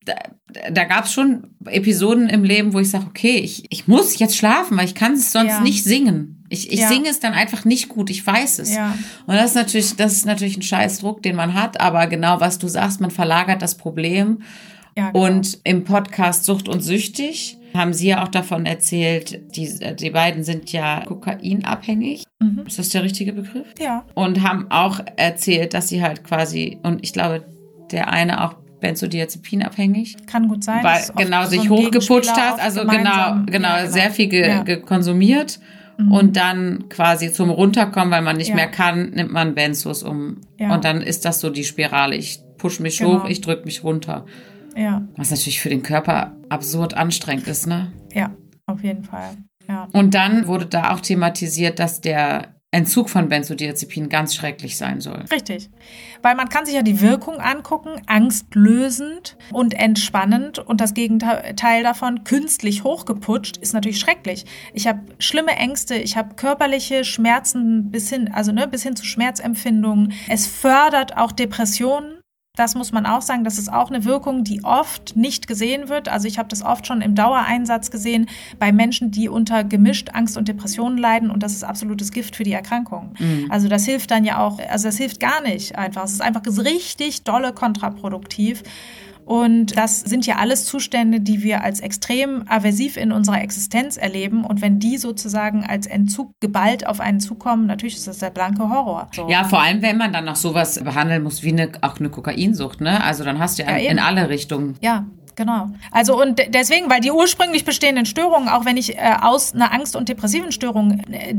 da gab es schon Episoden im Leben, wo ich sage, okay, ich muss jetzt schlafen, weil ich kann es sonst nicht singen. Ich singe es dann einfach nicht gut, ich weiß es. Ja. Und das ist natürlich ein Scheißdruck, den man hat, aber genau, was du sagst, man verlagert das Problem. Ja, genau. Und im Podcast Sucht und Süchtig haben Sie ja auch davon erzählt, die beiden sind ja kokainabhängig. Mhm. Ist das der richtige Begriff? Ja. Und haben auch erzählt, dass sie halt quasi, und ich glaube, der eine auch benzodiazepinabhängig. Kann gut sein. Weil genau sich so hochgeputscht hat, also genau, sehr viel konsumiert. Mhm. Und dann quasi zum Runterkommen, weil man nicht mehr kann, nimmt man Benzos um. Ja. Und dann ist das so die Spirale. Ich push mich hoch, ich drück mich runter. Ja. Was natürlich für den Körper absurd anstrengend ist, ne? Ja, auf jeden Fall. Ja. Und dann wurde da auch thematisiert, dass der Entzug von Benzodiazepinen ganz schrecklich sein soll. Richtig. Weil man kann sich ja die Wirkung angucken, angstlösend und entspannend. Und das Gegenteil davon, künstlich hochgeputscht, ist natürlich schrecklich. Ich habe schlimme Ängste, ich habe körperliche Schmerzen bis hin zu Schmerzempfindungen. Es fördert auch Depressionen. Das muss man auch sagen, das ist auch eine Wirkung, die oft nicht gesehen wird. Also ich habe das oft schon im Dauereinsatz gesehen bei Menschen, die unter gemischt Angst und Depressionen leiden, und das ist absolutes Gift für die Erkrankung. Mhm. Also das hilft dann ja auch, also das hilft gar nicht einfach. Es ist einfach richtig dolle kontraproduktiv. Und das sind ja alles Zustände, die wir als extrem aversiv in unserer Existenz erleben. Und wenn die sozusagen als Entzug geballt auf einen zukommen, natürlich ist das der blanke Horror. So. Ja, vor allem, wenn man dann noch sowas behandeln muss wie auch eine Kokainsucht, ne? Also dann hast du ja in alle Richtungen. Ja. Genau. Also und deswegen, weil die ursprünglich bestehenden Störungen, auch wenn ich aus einer Angst- und depressiven Störung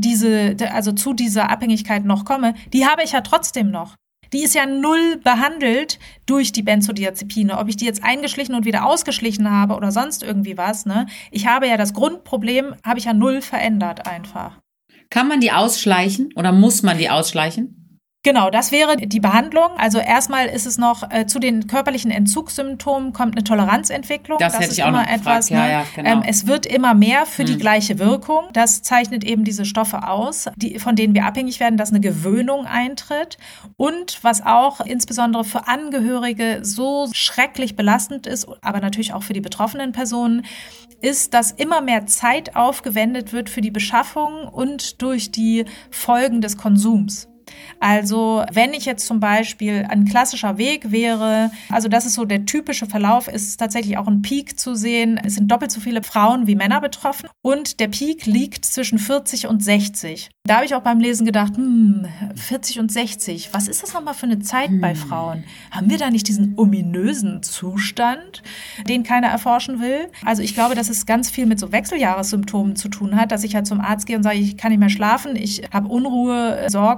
zu dieser Abhängigkeit noch komme, die habe ich ja trotzdem noch. Die ist ja null behandelt durch die Benzodiazepine. Ob ich die jetzt eingeschlichen und wieder ausgeschlichen habe oder sonst irgendwie was, ne? Ich habe ja das Grundproblem, habe ich ja null verändert einfach. Kann man die ausschleichen oder muss man die ausschleichen? Genau, das wäre die Behandlung. Also erstmal ist es noch, zu den körperlichen Entzugssymptomen kommt eine Toleranzentwicklung. Das hätte ich auch noch gefragt. Ja, genau. Es wird immer mehr für die gleiche Wirkung. Das zeichnet eben diese Stoffe aus, von denen wir abhängig werden, dass eine Gewöhnung eintritt. Und was auch insbesondere für Angehörige so schrecklich belastend ist, aber natürlich auch für die betroffenen Personen, ist, dass immer mehr Zeit aufgewendet wird für die Beschaffung und durch die Folgen des Konsums. Also wenn ich jetzt zum Beispiel, ein klassischer Weg wäre, also das ist so der typische Verlauf, ist tatsächlich auch ein Peak zu sehen. Es sind doppelt so viele Frauen wie Männer betroffen und der Peak liegt zwischen 40 und 60. Da habe ich auch beim Lesen gedacht, 40 und 60, was ist das nochmal für eine Zeit bei Frauen? Haben wir da nicht diesen ominösen Zustand, den keiner erforschen will? Also ich glaube, dass es ganz viel mit so Wechseljahressymptomen zu tun hat, dass ich halt zum Arzt gehe und sage, ich kann nicht mehr schlafen, ich habe Unruhe, Sorgen und so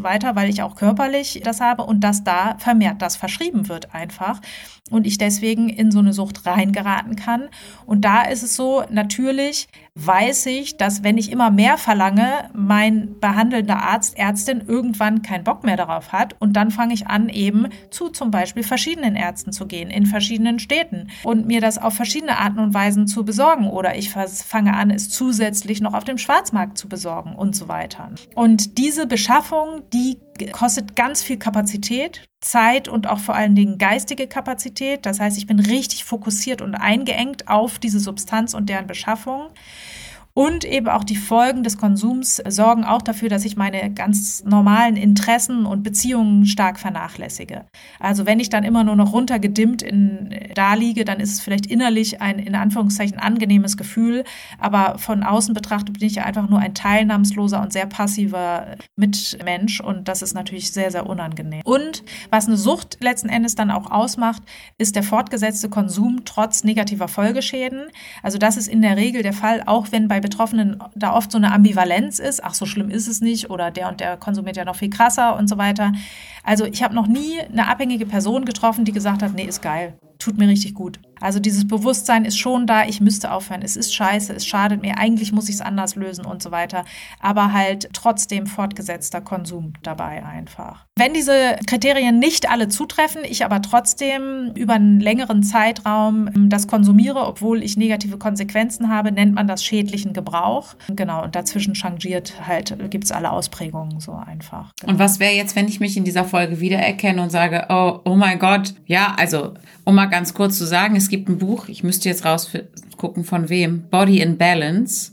weiter, weil ich auch körperlich das habe und dass da vermehrt das verschrieben wird einfach und ich deswegen in so eine Sucht reingeraten kann. Und da ist es so, natürlich weiß ich, dass wenn ich immer mehr verlange, mein behandelnder Arzt, Ärztin irgendwann keinen Bock mehr darauf hat und dann fange ich an, eben zu zum Beispiel verschiedenen Ärzten zu gehen, in verschiedenen Städten und mir das auf verschiedene Arten und Weisen zu besorgen oder ich fange an, es zusätzlich noch auf dem Schwarzmarkt zu besorgen und so weiter. Und diese Beschaffung, die kostet ganz viel Kapazität, Zeit und auch vor allen Dingen geistige Kapazität. Das heißt, ich bin richtig fokussiert und eingeengt auf diese Substanz und deren Beschaffung. Und eben auch die Folgen des Konsums sorgen auch dafür, dass ich meine ganz normalen Interessen und Beziehungen stark vernachlässige. Also wenn ich dann immer nur noch runtergedimmt da liege, dann ist es vielleicht innerlich ein, in Anführungszeichen, angenehmes Gefühl. Aber von außen betrachtet bin ich einfach nur ein teilnahmsloser und sehr passiver Mitmensch. Und das ist natürlich sehr, sehr unangenehm. Und was eine Sucht letzten Endes dann auch ausmacht, ist der fortgesetzte Konsum trotz negativer Folgeschäden. Also das ist in der Regel der Fall, auch wenn bei Betroffenen da oft so eine Ambivalenz ist, ach, so schlimm ist es nicht oder der und der konsumiert ja noch viel krasser und so weiter. Also ich habe noch nie eine abhängige Person getroffen, die gesagt hat, nee, ist geil, tut mir richtig gut. Also dieses Bewusstsein ist schon da, ich müsste aufhören, es ist scheiße, es schadet mir, eigentlich muss ich es anders lösen und so weiter. Aber halt trotzdem fortgesetzter Konsum dabei einfach. Wenn diese Kriterien nicht alle zutreffen, ich aber trotzdem über einen längeren Zeitraum das konsumiere, obwohl ich negative Konsequenzen habe, nennt man das schädlichen Gebrauch. Genau, und dazwischen changiert halt, gibt es alle Ausprägungen so einfach. Genau. Und was wäre jetzt, wenn ich mich in dieser Folge wiedererkenne und sage, oh mein Gott, ja, also um mal ganz kurz zu sagen, es gibt ein Buch, ich müsste jetzt rausgucken von wem, Body in Balance,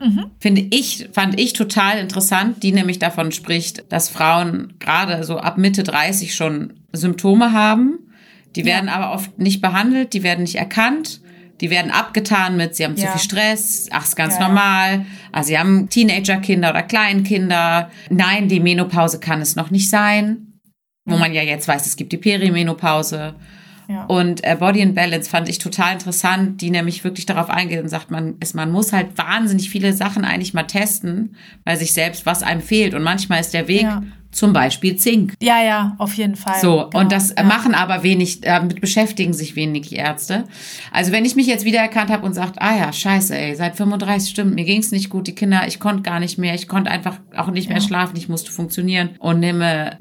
fand ich total interessant, die nämlich davon spricht, dass Frauen gerade so ab Mitte 30 schon Symptome haben, die werden aber oft nicht behandelt, die werden nicht erkannt, die werden abgetan mit, sie haben zu viel Stress, ach, ist ganz normal, also sie haben Teenagerkinder oder Kleinkinder, nein, die Menopause kann es noch nicht sein, wo man ja jetzt weiß, es gibt die Perimenopause. Ja. Und Body in Balance fand ich total interessant, die nämlich wirklich darauf eingeht und sagt, man muss halt wahnsinnig viele Sachen eigentlich mal testen, bei sich selbst, was einem fehlt. Und manchmal ist der Weg zum Beispiel Zink. Ja, auf jeden Fall. So, genau. Und das machen aber wenig, damit beschäftigen sich wenig Ärzte. Also wenn ich mich jetzt wiedererkannt habe und sagt, scheiße, ey, seit 35 stimmt, mir ging's nicht gut, die Kinder, ich konnte gar nicht mehr, ich konnte einfach auch nicht mehr schlafen, ich musste funktionieren und nehme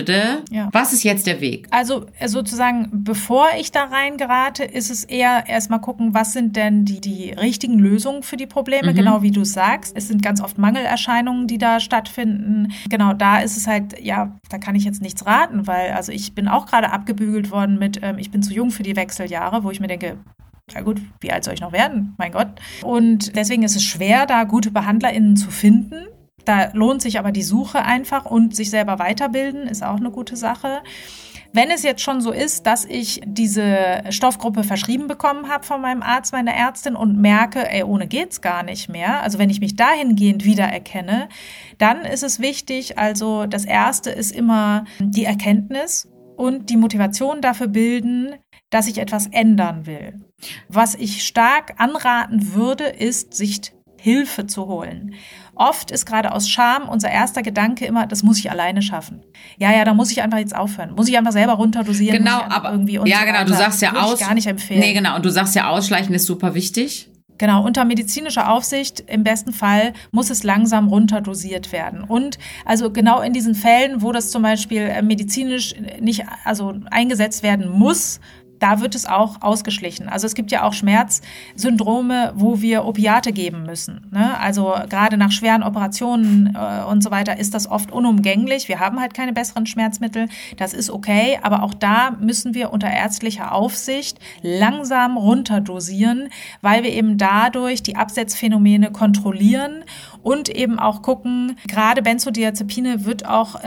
Was ist jetzt der Weg? Also sozusagen, bevor ich da reingerate, ist es eher erstmal gucken, was sind denn die richtigen Lösungen für die Probleme, genau wie du sagst. Es sind ganz oft Mangelerscheinungen, die da stattfinden. Genau, da ist es halt, da kann ich jetzt nichts raten, weil also ich bin auch gerade abgebügelt worden mit, ich bin zu jung für die Wechseljahre, wo ich mir denke, ja gut, wie alt soll ich noch werden? Mein Gott. Und deswegen ist es schwer, da gute BehandlerInnen zu finden. Da lohnt sich aber die Suche einfach und sich selber weiterbilden, ist auch eine gute Sache. Wenn es jetzt schon so ist, dass ich diese Stoffgruppe verschrieben bekommen habe von meinem Arzt, meiner Ärztin und merke, ohne geht's gar nicht mehr, also wenn ich mich dahingehend wiedererkenne, dann ist es wichtig, also das Erste ist immer die Erkenntnis und die Motivation dafür bilden, dass ich etwas ändern will. Was ich stark anraten würde, ist, sich Hilfe zu holen. Oft ist gerade aus Scham unser erster Gedanke immer, das muss ich alleine schaffen. Ja, da muss ich einfach jetzt aufhören. Muss ich einfach selber runterdosieren. Genau, aber irgendwie und du sagst ja würde ich gar nicht empfehlen. Nee, genau, und du sagst ja, Ausschleichen ist super wichtig. Genau, unter medizinischer Aufsicht im besten Fall muss es langsam runterdosiert werden. Und also genau in diesen Fällen, wo das zum Beispiel medizinisch nicht eingesetzt werden muss, da wird es auch ausgeschlichen. Also es gibt ja auch Schmerzsyndrome, wo wir Opiate geben müssen. Ne? Also gerade nach schweren Operationen und so weiter ist das oft unumgänglich. Wir haben halt keine besseren Schmerzmittel. Das ist okay, aber auch da müssen wir unter ärztlicher Aufsicht langsam runterdosieren, weil wir eben dadurch die Absetzphänomene kontrollieren und eben auch gucken, gerade Benzodiazepine wird auch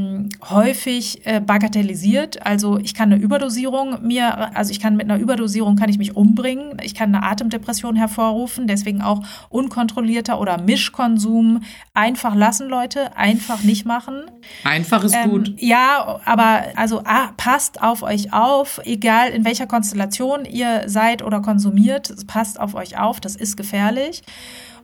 häufig bagatellisiert. Also ich kann eine Überdosierung mit einer Überdosierung kann ich mich umbringen. Ich kann eine Atemdepression hervorrufen, deswegen auch unkontrollierter oder Mischkonsum einfach lassen, Leute, einfach nicht machen. Einfach ist gut. Ja, aber also passt auf euch auf, egal in welcher Konstellation ihr seid oder konsumiert, passt auf euch auf, das ist gefährlich.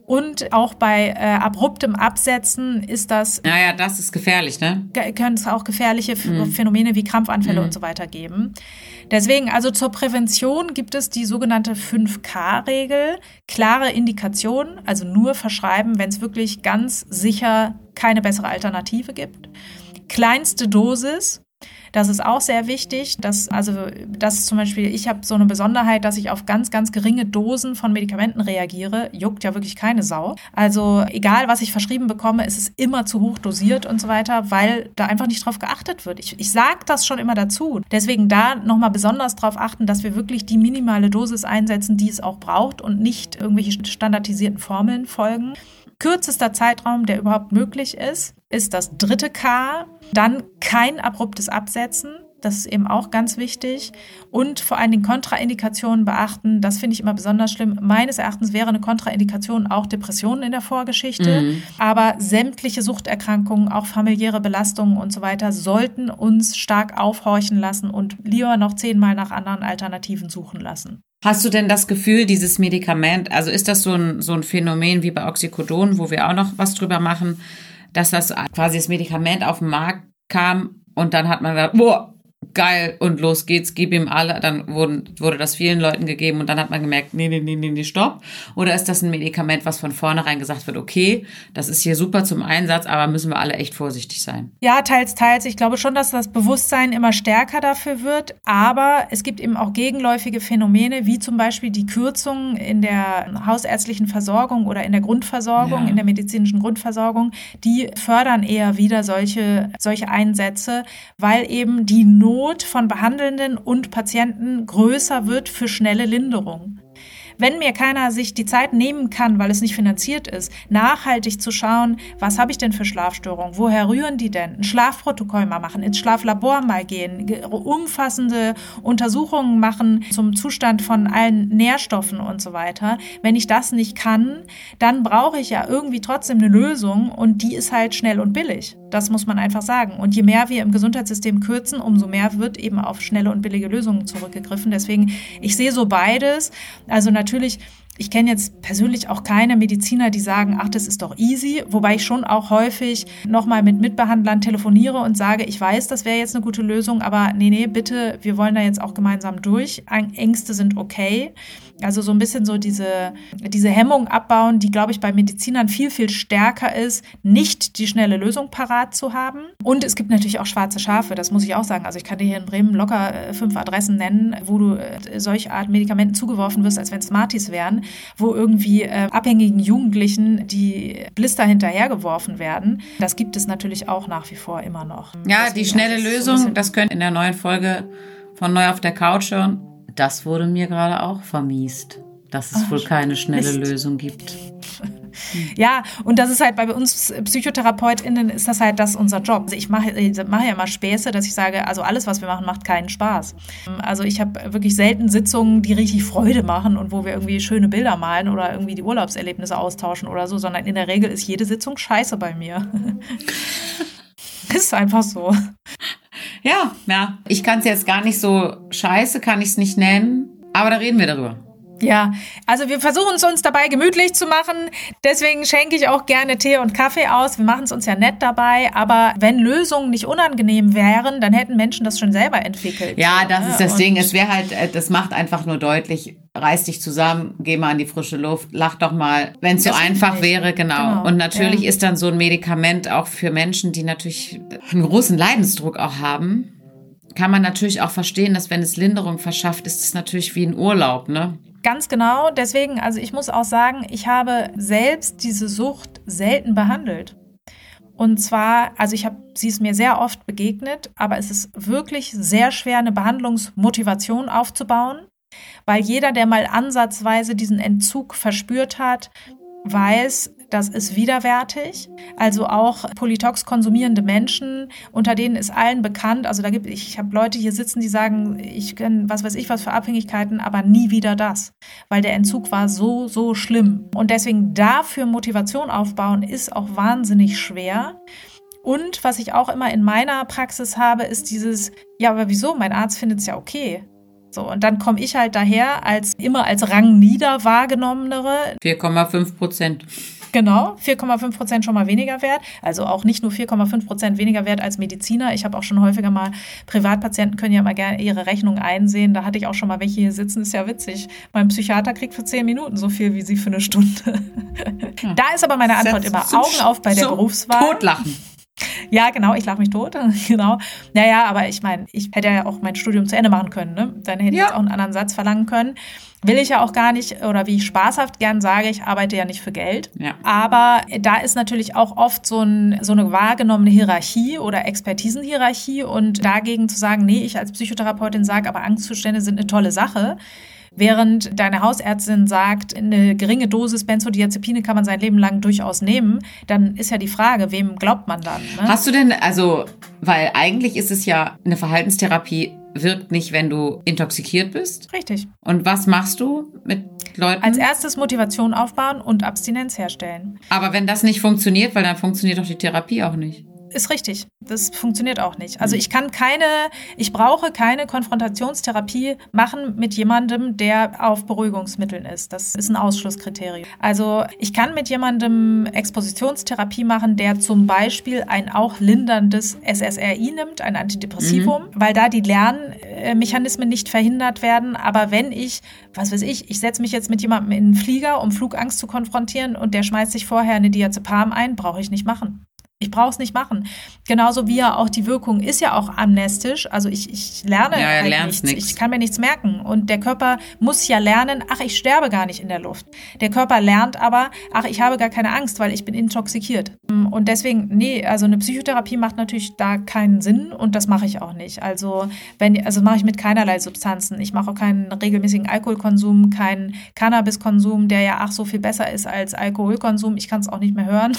Und auch bei abruptem Absetzen ist das... Naja, das ist gefährlich, ne? Können es auch gefährliche Phänomene wie Krampfanfälle und so weiter geben. Deswegen, also zur Prävention gibt es die sogenannte 5K-Regel. Klare Indikation, also nur verschreiben, wenn es wirklich ganz sicher keine bessere Alternative gibt. Kleinste Dosis. Das ist auch sehr wichtig. Das ist zum Beispiel, ich habe so eine Besonderheit, dass ich auf ganz, ganz geringe Dosen von Medikamenten reagiere. Juckt ja wirklich keine Sau. Also egal, was ich verschrieben bekomme, ist es immer zu hoch dosiert und so weiter, weil da einfach nicht drauf geachtet wird. Ich sage das schon immer dazu. Deswegen da nochmal besonders drauf achten, dass wir wirklich die minimale Dosis einsetzen, die es auch braucht und nicht irgendwelche standardisierten Formeln folgen. Kürzester Zeitraum, der überhaupt möglich ist das 3. K. Dann kein abruptes Absetzen. Das ist eben auch ganz wichtig. Und vor allen Dingen Kontraindikationen beachten. Das finde ich immer besonders schlimm. Meines Erachtens wäre eine Kontraindikation auch Depressionen in der Vorgeschichte. Aber sämtliche Suchterkrankungen, auch familiäre Belastungen und so weiter, sollten uns stark aufhorchen lassen und lieber noch 10-mal nach anderen Alternativen suchen lassen. Hast du denn das Gefühl, dieses Medikament, also ist das so ein Phänomen wie bei Oxycodon, wo wir auch noch was drüber machen, dass das quasi das Medikament auf den Markt kam und dann hat man gedacht, boah, geil und los geht's, gib ihm alle, dann wurde das vielen Leuten gegeben und dann hat man gemerkt, nee, stopp. Oder ist das ein Medikament, was von vornherein gesagt wird, okay, das ist hier super zum Einsatz, aber müssen wir alle echt vorsichtig sein? Ja, teils. Ich glaube schon, dass das Bewusstsein immer stärker dafür wird, aber es gibt eben auch gegenläufige Phänomene, wie zum Beispiel die Kürzungen in der hausärztlichen Versorgung oder in der Grundversorgung, in der medizinischen Grundversorgung, die fördern eher wieder solche Einsätze, weil eben die Not von Behandelnden und Patienten größer wird für schnelle Linderung. Wenn mir keiner sich die Zeit nehmen kann, weil es nicht finanziert ist, nachhaltig zu schauen, was habe ich denn für Schlafstörungen, woher rühren die denn, ein Schlafprotokoll mal machen, ins Schlaflabor mal gehen, umfassende Untersuchungen machen zum Zustand von allen Nährstoffen und so weiter. Wenn ich das nicht kann, dann brauche ich ja irgendwie trotzdem eine Lösung und die ist halt schnell und billig. Das muss man einfach sagen. Und je mehr wir im Gesundheitssystem kürzen, umso mehr wird eben auf schnelle und billige Lösungen zurückgegriffen. Deswegen, ich sehe so beides. Also natürlich, ich kenne jetzt persönlich auch keine Mediziner, die sagen, ach, das ist doch easy, wobei ich schon auch häufig nochmal mit Mitbehandlern telefoniere und sage, ich weiß, das wäre jetzt eine gute Lösung, aber nee, bitte, wir wollen da jetzt auch gemeinsam durch. Ängste sind okay. Also so ein bisschen so diese Hemmung abbauen, die, glaube ich, bei Medizinern viel, viel stärker ist, nicht die schnelle Lösung parat zu haben. Und es gibt natürlich auch schwarze Schafe, das muss ich auch sagen. Also ich kann dir hier in Bremen locker 5 Adressen nennen, wo du solche Art Medikamenten zugeworfen wirst, als wenn es Smarties wären, wo irgendwie abhängigen Jugendlichen die Blister hinterhergeworfen werden. Das gibt es natürlich auch nach wie vor immer noch. Ja, deswegen die schnelle Lösung, das könnt ihr in der neuen Folge von Neu auf der Couch hören. Das wurde mir gerade auch vermiest, dass es wohl keine schnelle Lösung gibt. Ja, und das ist halt bei uns PsychotherapeutInnen ist das halt unser Job. Also ich mache ja immer Späße, dass ich sage, also alles, was wir machen, macht keinen Spaß. Also ich habe wirklich selten Sitzungen, die richtig Freude machen und wo wir irgendwie schöne Bilder malen oder irgendwie die Urlaubserlebnisse austauschen oder so, sondern in der Regel ist jede Sitzung scheiße bei mir. Ist einfach so. Ja. Ich kann es jetzt gar nicht so scheiße, kann ich es nicht nennen, aber da reden wir darüber. Ja, also wir versuchen es uns dabei gemütlich zu machen. Deswegen schenke ich auch gerne Tee und Kaffee aus. Wir machen es uns ja nett dabei. Aber wenn Lösungen nicht unangenehm wären, dann hätten Menschen das schon selber entwickelt. Ja, das ist das Ding. Es wäre halt, das macht einfach nur deutlich, reiß dich zusammen, geh mal in die frische Luft, lach doch mal, wenn es so einfach wäre, genau. Und natürlich ist dann so ein Medikament auch für Menschen, die natürlich einen großen Leidensdruck auch haben, kann man natürlich auch verstehen, dass wenn es Linderung verschafft, ist es natürlich wie ein Urlaub, ne? Ganz genau. Deswegen, also ich muss auch sagen, ich habe selbst diese Sucht selten behandelt. Und zwar, also sie ist mir sehr oft begegnet, aber es ist wirklich sehr schwer, eine Behandlungsmotivation aufzubauen, weil jeder, der mal ansatzweise diesen Entzug verspürt hat, weiß, das ist widerwärtig. Also auch Polytox konsumierende Menschen, unter denen ist allen bekannt, also ich habe Leute hier sitzen, die sagen, ich kenne was weiß ich was für Abhängigkeiten, aber nie wieder das, weil der Entzug war so, so schlimm. Und deswegen dafür Motivation aufbauen, ist auch wahnsinnig schwer. Und was ich auch immer in meiner Praxis habe, ist dieses, ja, aber wieso? Mein Arzt findet es ja okay. So, und dann komme ich halt daher als rangnieder wahrgenommenere. 4,5%. Genau, 4,5% schon mal weniger wert. Also auch nicht nur 4,5% weniger wert als Mediziner. Ich habe auch schon häufiger mal, Privatpatienten können ja mal gerne ihre Rechnung einsehen. Da hatte ich auch schon mal welche hier sitzen, ist ja witzig. Mein Psychiater kriegt für 10 Minuten so viel wie sie für eine Stunde. Da ist aber meine Antwort immer Augen auf bei der Berufswahl. Totlachen. Ja, genau, ich lache mich tot, genau. Naja, aber ich meine, ich hätte ja auch mein Studium zu Ende machen können, ne? Dann hätte ich jetzt auch einen anderen Satz verlangen können. Will ich ja auch gar nicht, oder wie ich spaßhaft gern sage, ich arbeite ja nicht für Geld. Ja. Aber da ist natürlich auch oft so eine wahrgenommene Hierarchie oder Expertisenhierarchie und dagegen zu sagen, nee, ich als Psychotherapeutin sage, aber Angstzustände sind eine tolle Sache. Während deine Hausärztin sagt, eine geringe Dosis Benzodiazepine kann man sein Leben lang durchaus nehmen, dann ist ja die Frage, wem glaubt man dann? Ne? Hast du denn, weil eigentlich ist es ja, eine Verhaltenstherapie wirkt nicht, wenn du intoxikiert bist. Richtig. Und was machst du mit Leuten? Als erstes Motivation aufbauen und Abstinenz herstellen. Aber wenn das nicht funktioniert, weil dann funktioniert doch die Therapie auch nicht. Ist richtig. Das funktioniert auch nicht. Also ich brauche keine Konfrontationstherapie machen mit jemandem, der auf Beruhigungsmitteln ist. Das ist ein Ausschlusskriterium. Also ich kann mit jemandem Expositionstherapie machen, der zum Beispiel ein auch linderndes SSRI nimmt, ein Antidepressivum, weil da die Lernmechanismen nicht verhindert werden. Aber wenn ich setze mich jetzt mit jemandem in einen Flieger, um Flugangst zu konfrontieren und der schmeißt sich vorher eine Diazepam ein, brauche ich nicht machen. Ich brauche es nicht machen. Genauso wie ja auch die Wirkung ist ja auch amnestisch. Also ich lerne nichts. Ich kann mir nichts merken. Und der Körper muss ja lernen, ich sterbe gar nicht in der Luft. Der Körper lernt aber, ich habe gar keine Angst, weil ich bin intoxikiert. Und deswegen, eine Psychotherapie macht natürlich da keinen Sinn und das mache ich auch nicht. Also mache ich mit keinerlei Substanzen. Ich mache auch keinen regelmäßigen Alkoholkonsum, keinen Cannabiskonsum, der ja so viel besser ist als Alkoholkonsum. Ich kann es auch nicht mehr hören.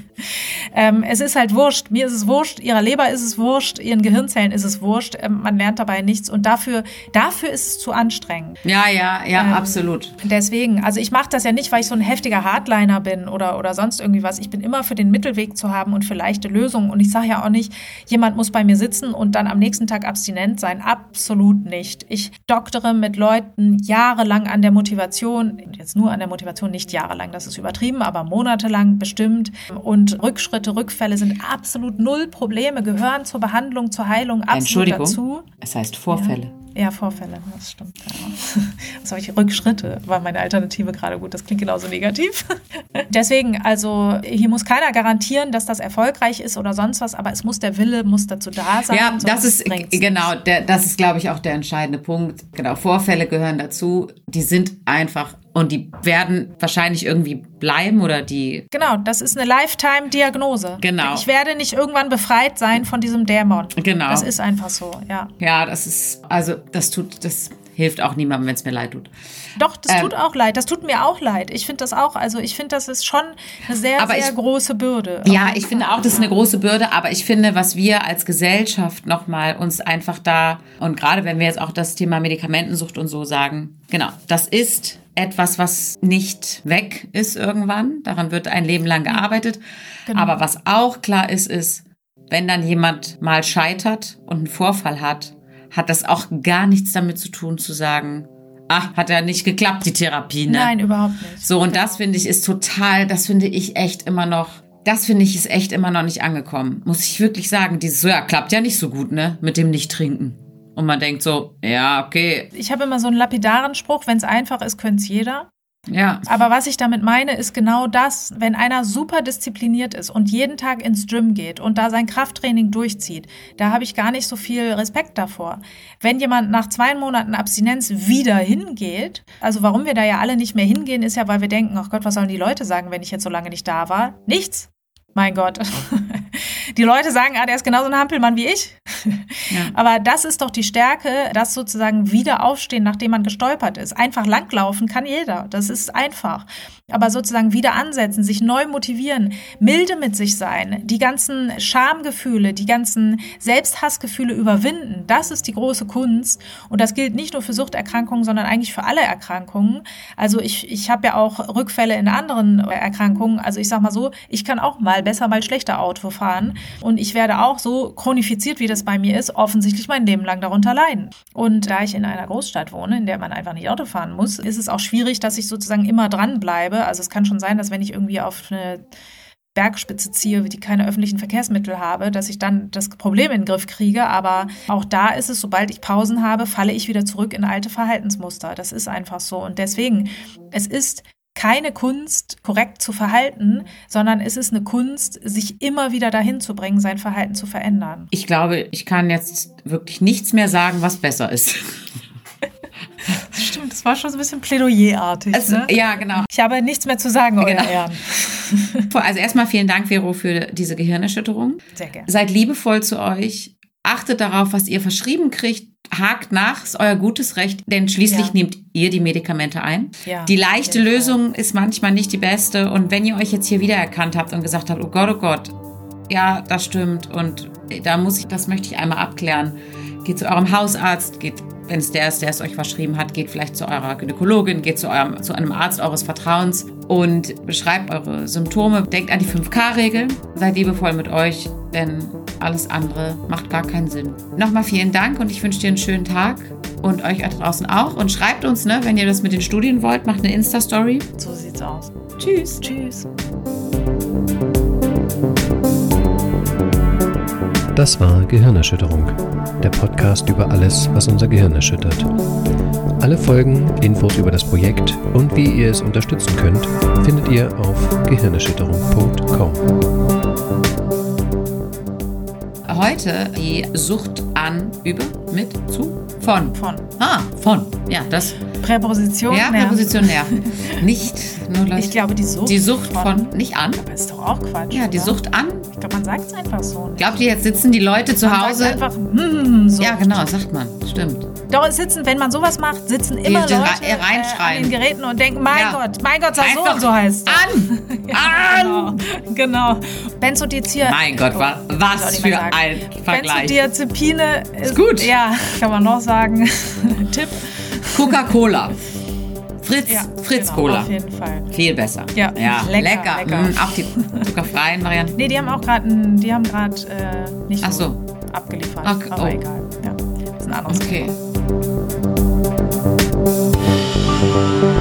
Es ist halt wurscht. Mir ist es wurscht, ihrer Leber ist es wurscht, ihren Gehirnzellen ist es wurscht. Man lernt dabei nichts und dafür ist es zu anstrengend. Ja, absolut. Deswegen, also ich mache das ja nicht, weil ich so ein heftiger Hardliner bin oder sonst irgendwie was. Ich bin immer für den Mittelweg zu haben und für leichte Lösungen. Und ich sage ja auch nicht, jemand muss bei mir sitzen und dann am nächsten Tag abstinent sein. Absolut nicht. Ich doktere mit Leuten jahrelang an der Motivation, jetzt nur an der Motivation, nicht jahrelang, das ist übertrieben, aber monatelang bestimmt. Und Rückfälle sind absolut null Probleme, gehören zur Behandlung, zur Heilung absolut dazu. Es heißt Vorfälle. Ja, Vorfälle, das stimmt. Ja. Was habe ich? Rückschritte war meine Alternative gerade gut. Das klingt genauso negativ. Deswegen, also hier muss keiner garantieren, dass das erfolgreich ist oder sonst was, aber der Wille muss dazu da sein. Ja, das ist glaube ich, auch der entscheidende Punkt. Genau, Vorfälle gehören dazu. Die sind einfach und die werden wahrscheinlich irgendwie bleiben oder die... Genau, das ist eine Lifetime-Diagnose. Genau. Ich werde nicht irgendwann befreit sein von diesem Dämon. Genau. Das ist einfach so, ja. Ja, das hilft auch niemandem, wenn es mir leid tut. Doch, das tut auch leid. Das tut mir auch leid. Ich finde das auch, das ist schon eine sehr große Bürde. Ja, ich finde auch, das ist eine große Bürde, aber ich finde, was wir als Gesellschaft nochmal uns einfach da, und gerade wenn wir jetzt auch das Thema Medikamentensucht und so sagen, genau, das ist etwas, was nicht weg ist irgendwann. Daran wird ein Leben lang gearbeitet. Genau. Aber was auch klar ist, wenn dann jemand mal scheitert und einen Vorfall hat das auch gar nichts damit zu tun, zu sagen, hat ja nicht geklappt, die Therapie, ne? Nein, überhaupt nicht. So, und das finde ich ist echt immer noch nicht angekommen. Muss ich wirklich sagen, klappt ja nicht so gut, ne? Mit dem Nicht-Trinken. Und man denkt so, ja, okay. Ich habe immer so einen lapidaren Spruch, wenn es einfach ist, könnte es jeder. Ja. Aber was ich damit meine, ist genau das, wenn einer super diszipliniert ist und jeden Tag ins Gym geht und da sein Krafttraining durchzieht, da habe ich gar nicht so viel Respekt davor. Wenn jemand nach 2 Monaten Abstinenz wieder hingeht, also warum wir da ja alle nicht mehr hingehen, ist ja, weil wir denken, ach Gott, was sollen die Leute sagen, wenn ich jetzt so lange nicht da war? Nichts. Mein Gott. Die Leute sagen, der ist genauso ein Hampelmann wie ich. Ja. Aber das ist doch die Stärke, das sozusagen wieder aufstehen, nachdem man gestolpert ist. Einfach langlaufen kann jeder. Das ist einfach. Aber sozusagen wieder ansetzen, sich neu motivieren, milde mit sich sein, die ganzen Schamgefühle, die ganzen Selbsthassgefühle überwinden. Das ist die große Kunst. Und das gilt nicht nur für Suchterkrankungen, sondern eigentlich für alle Erkrankungen. Also ich habe ja auch Rückfälle in anderen Erkrankungen. Also ich sag mal so, ich kann auch mal besser, mal schlechter Auto fahren. Und ich werde auch so chronifiziert, wie das bei mir ist, offensichtlich mein Leben lang darunter leiden. Und da ich in einer Großstadt wohne, in der man einfach nicht Auto fahren muss, ist es auch schwierig, dass ich sozusagen immer dran bleibe. Also es kann schon sein, dass wenn ich irgendwie auf eine Bergspitze ziehe, die keine öffentlichen Verkehrsmittel habe, dass ich dann das Problem in den Griff kriege. Aber auch da ist es, sobald ich Pausen habe, falle ich wieder zurück in alte Verhaltensmuster. Das ist einfach so. Und deswegen, es ist keine Kunst, korrekt zu verhalten, sondern es ist eine Kunst, sich immer wieder dahin zu bringen, sein Verhalten zu verändern. Ich glaube, ich kann jetzt wirklich nichts mehr sagen, was besser ist. Stimmt, das war schon so ein bisschen plädoyerartig. Ne? Ja, genau. Ich habe nichts mehr zu sagen, euer Ehren. Also erstmal vielen Dank, Vero, für diese Gehirnerschütterung. Sehr gerne. Seid liebevoll zu euch. Achtet darauf, was ihr verschrieben kriegt. Hakt nach, ist euer gutes Recht, denn schließlich nehmt ihr die Medikamente ein. Ja, die leichte Lösung ist manchmal nicht die beste. Und wenn ihr euch jetzt hier wiedererkannt habt und gesagt habt, oh Gott, ja, das stimmt und das möchte ich einmal abklären. Geht zu eurem Hausarzt, wenn es der ist, der es euch verschrieben hat, geht vielleicht zu eurer Gynäkologin, geht zu einem Arzt eures Vertrauens und beschreibt eure Symptome. Denkt an die 5K-Regel, seid liebevoll mit euch, denn alles andere macht gar keinen Sinn. Nochmal vielen Dank und ich wünsche dir einen schönen Tag und euch da draußen auch. Und schreibt uns, wenn ihr das mit den Studien wollt, macht eine Insta-Story. So sieht's aus. Tschüss. Tschüss. Das war Gehirnerschütterung, der Podcast über alles, was unser Gehirn erschüttert. Alle Folgen, Infos über das Projekt und wie ihr es unterstützen könnt, findet ihr auf gehirnerschütterung.com. Heute die Sucht an, von. Ja, das. Präposition. Ja, Präpositionär. Nicht nur Leute. Ich glaube, die Sucht von. Nicht an. Aber ist doch auch Quatsch. Ja, die oder? Sucht an. Ich glaube, man sagt es einfach so. Nicht. Glaubt ihr, jetzt sitzen die Leute zu Hause? Sagt einfach, Sucht. Ja, genau, sagt man. Stimmt. Doch, wenn man sowas macht, sitzen immer Leute an den Geräten und denken, mein Gott, sag so und so heißt es. An! Genau. Benzodiazepine. Mein Gott, was für ein Vergleich. Benzodiazepine ist gut. Ja, kann man noch sagen. Tipp. Coca-Cola. Fritz Cola. Auf jeden Fall. Viel besser. Ja, lecker. Auch die zuckerfreien Varianten. Nee, die haben gerade nicht so abgeliefert. Okay. Aber egal. Ja, das ist ein anderes Thema. Okay.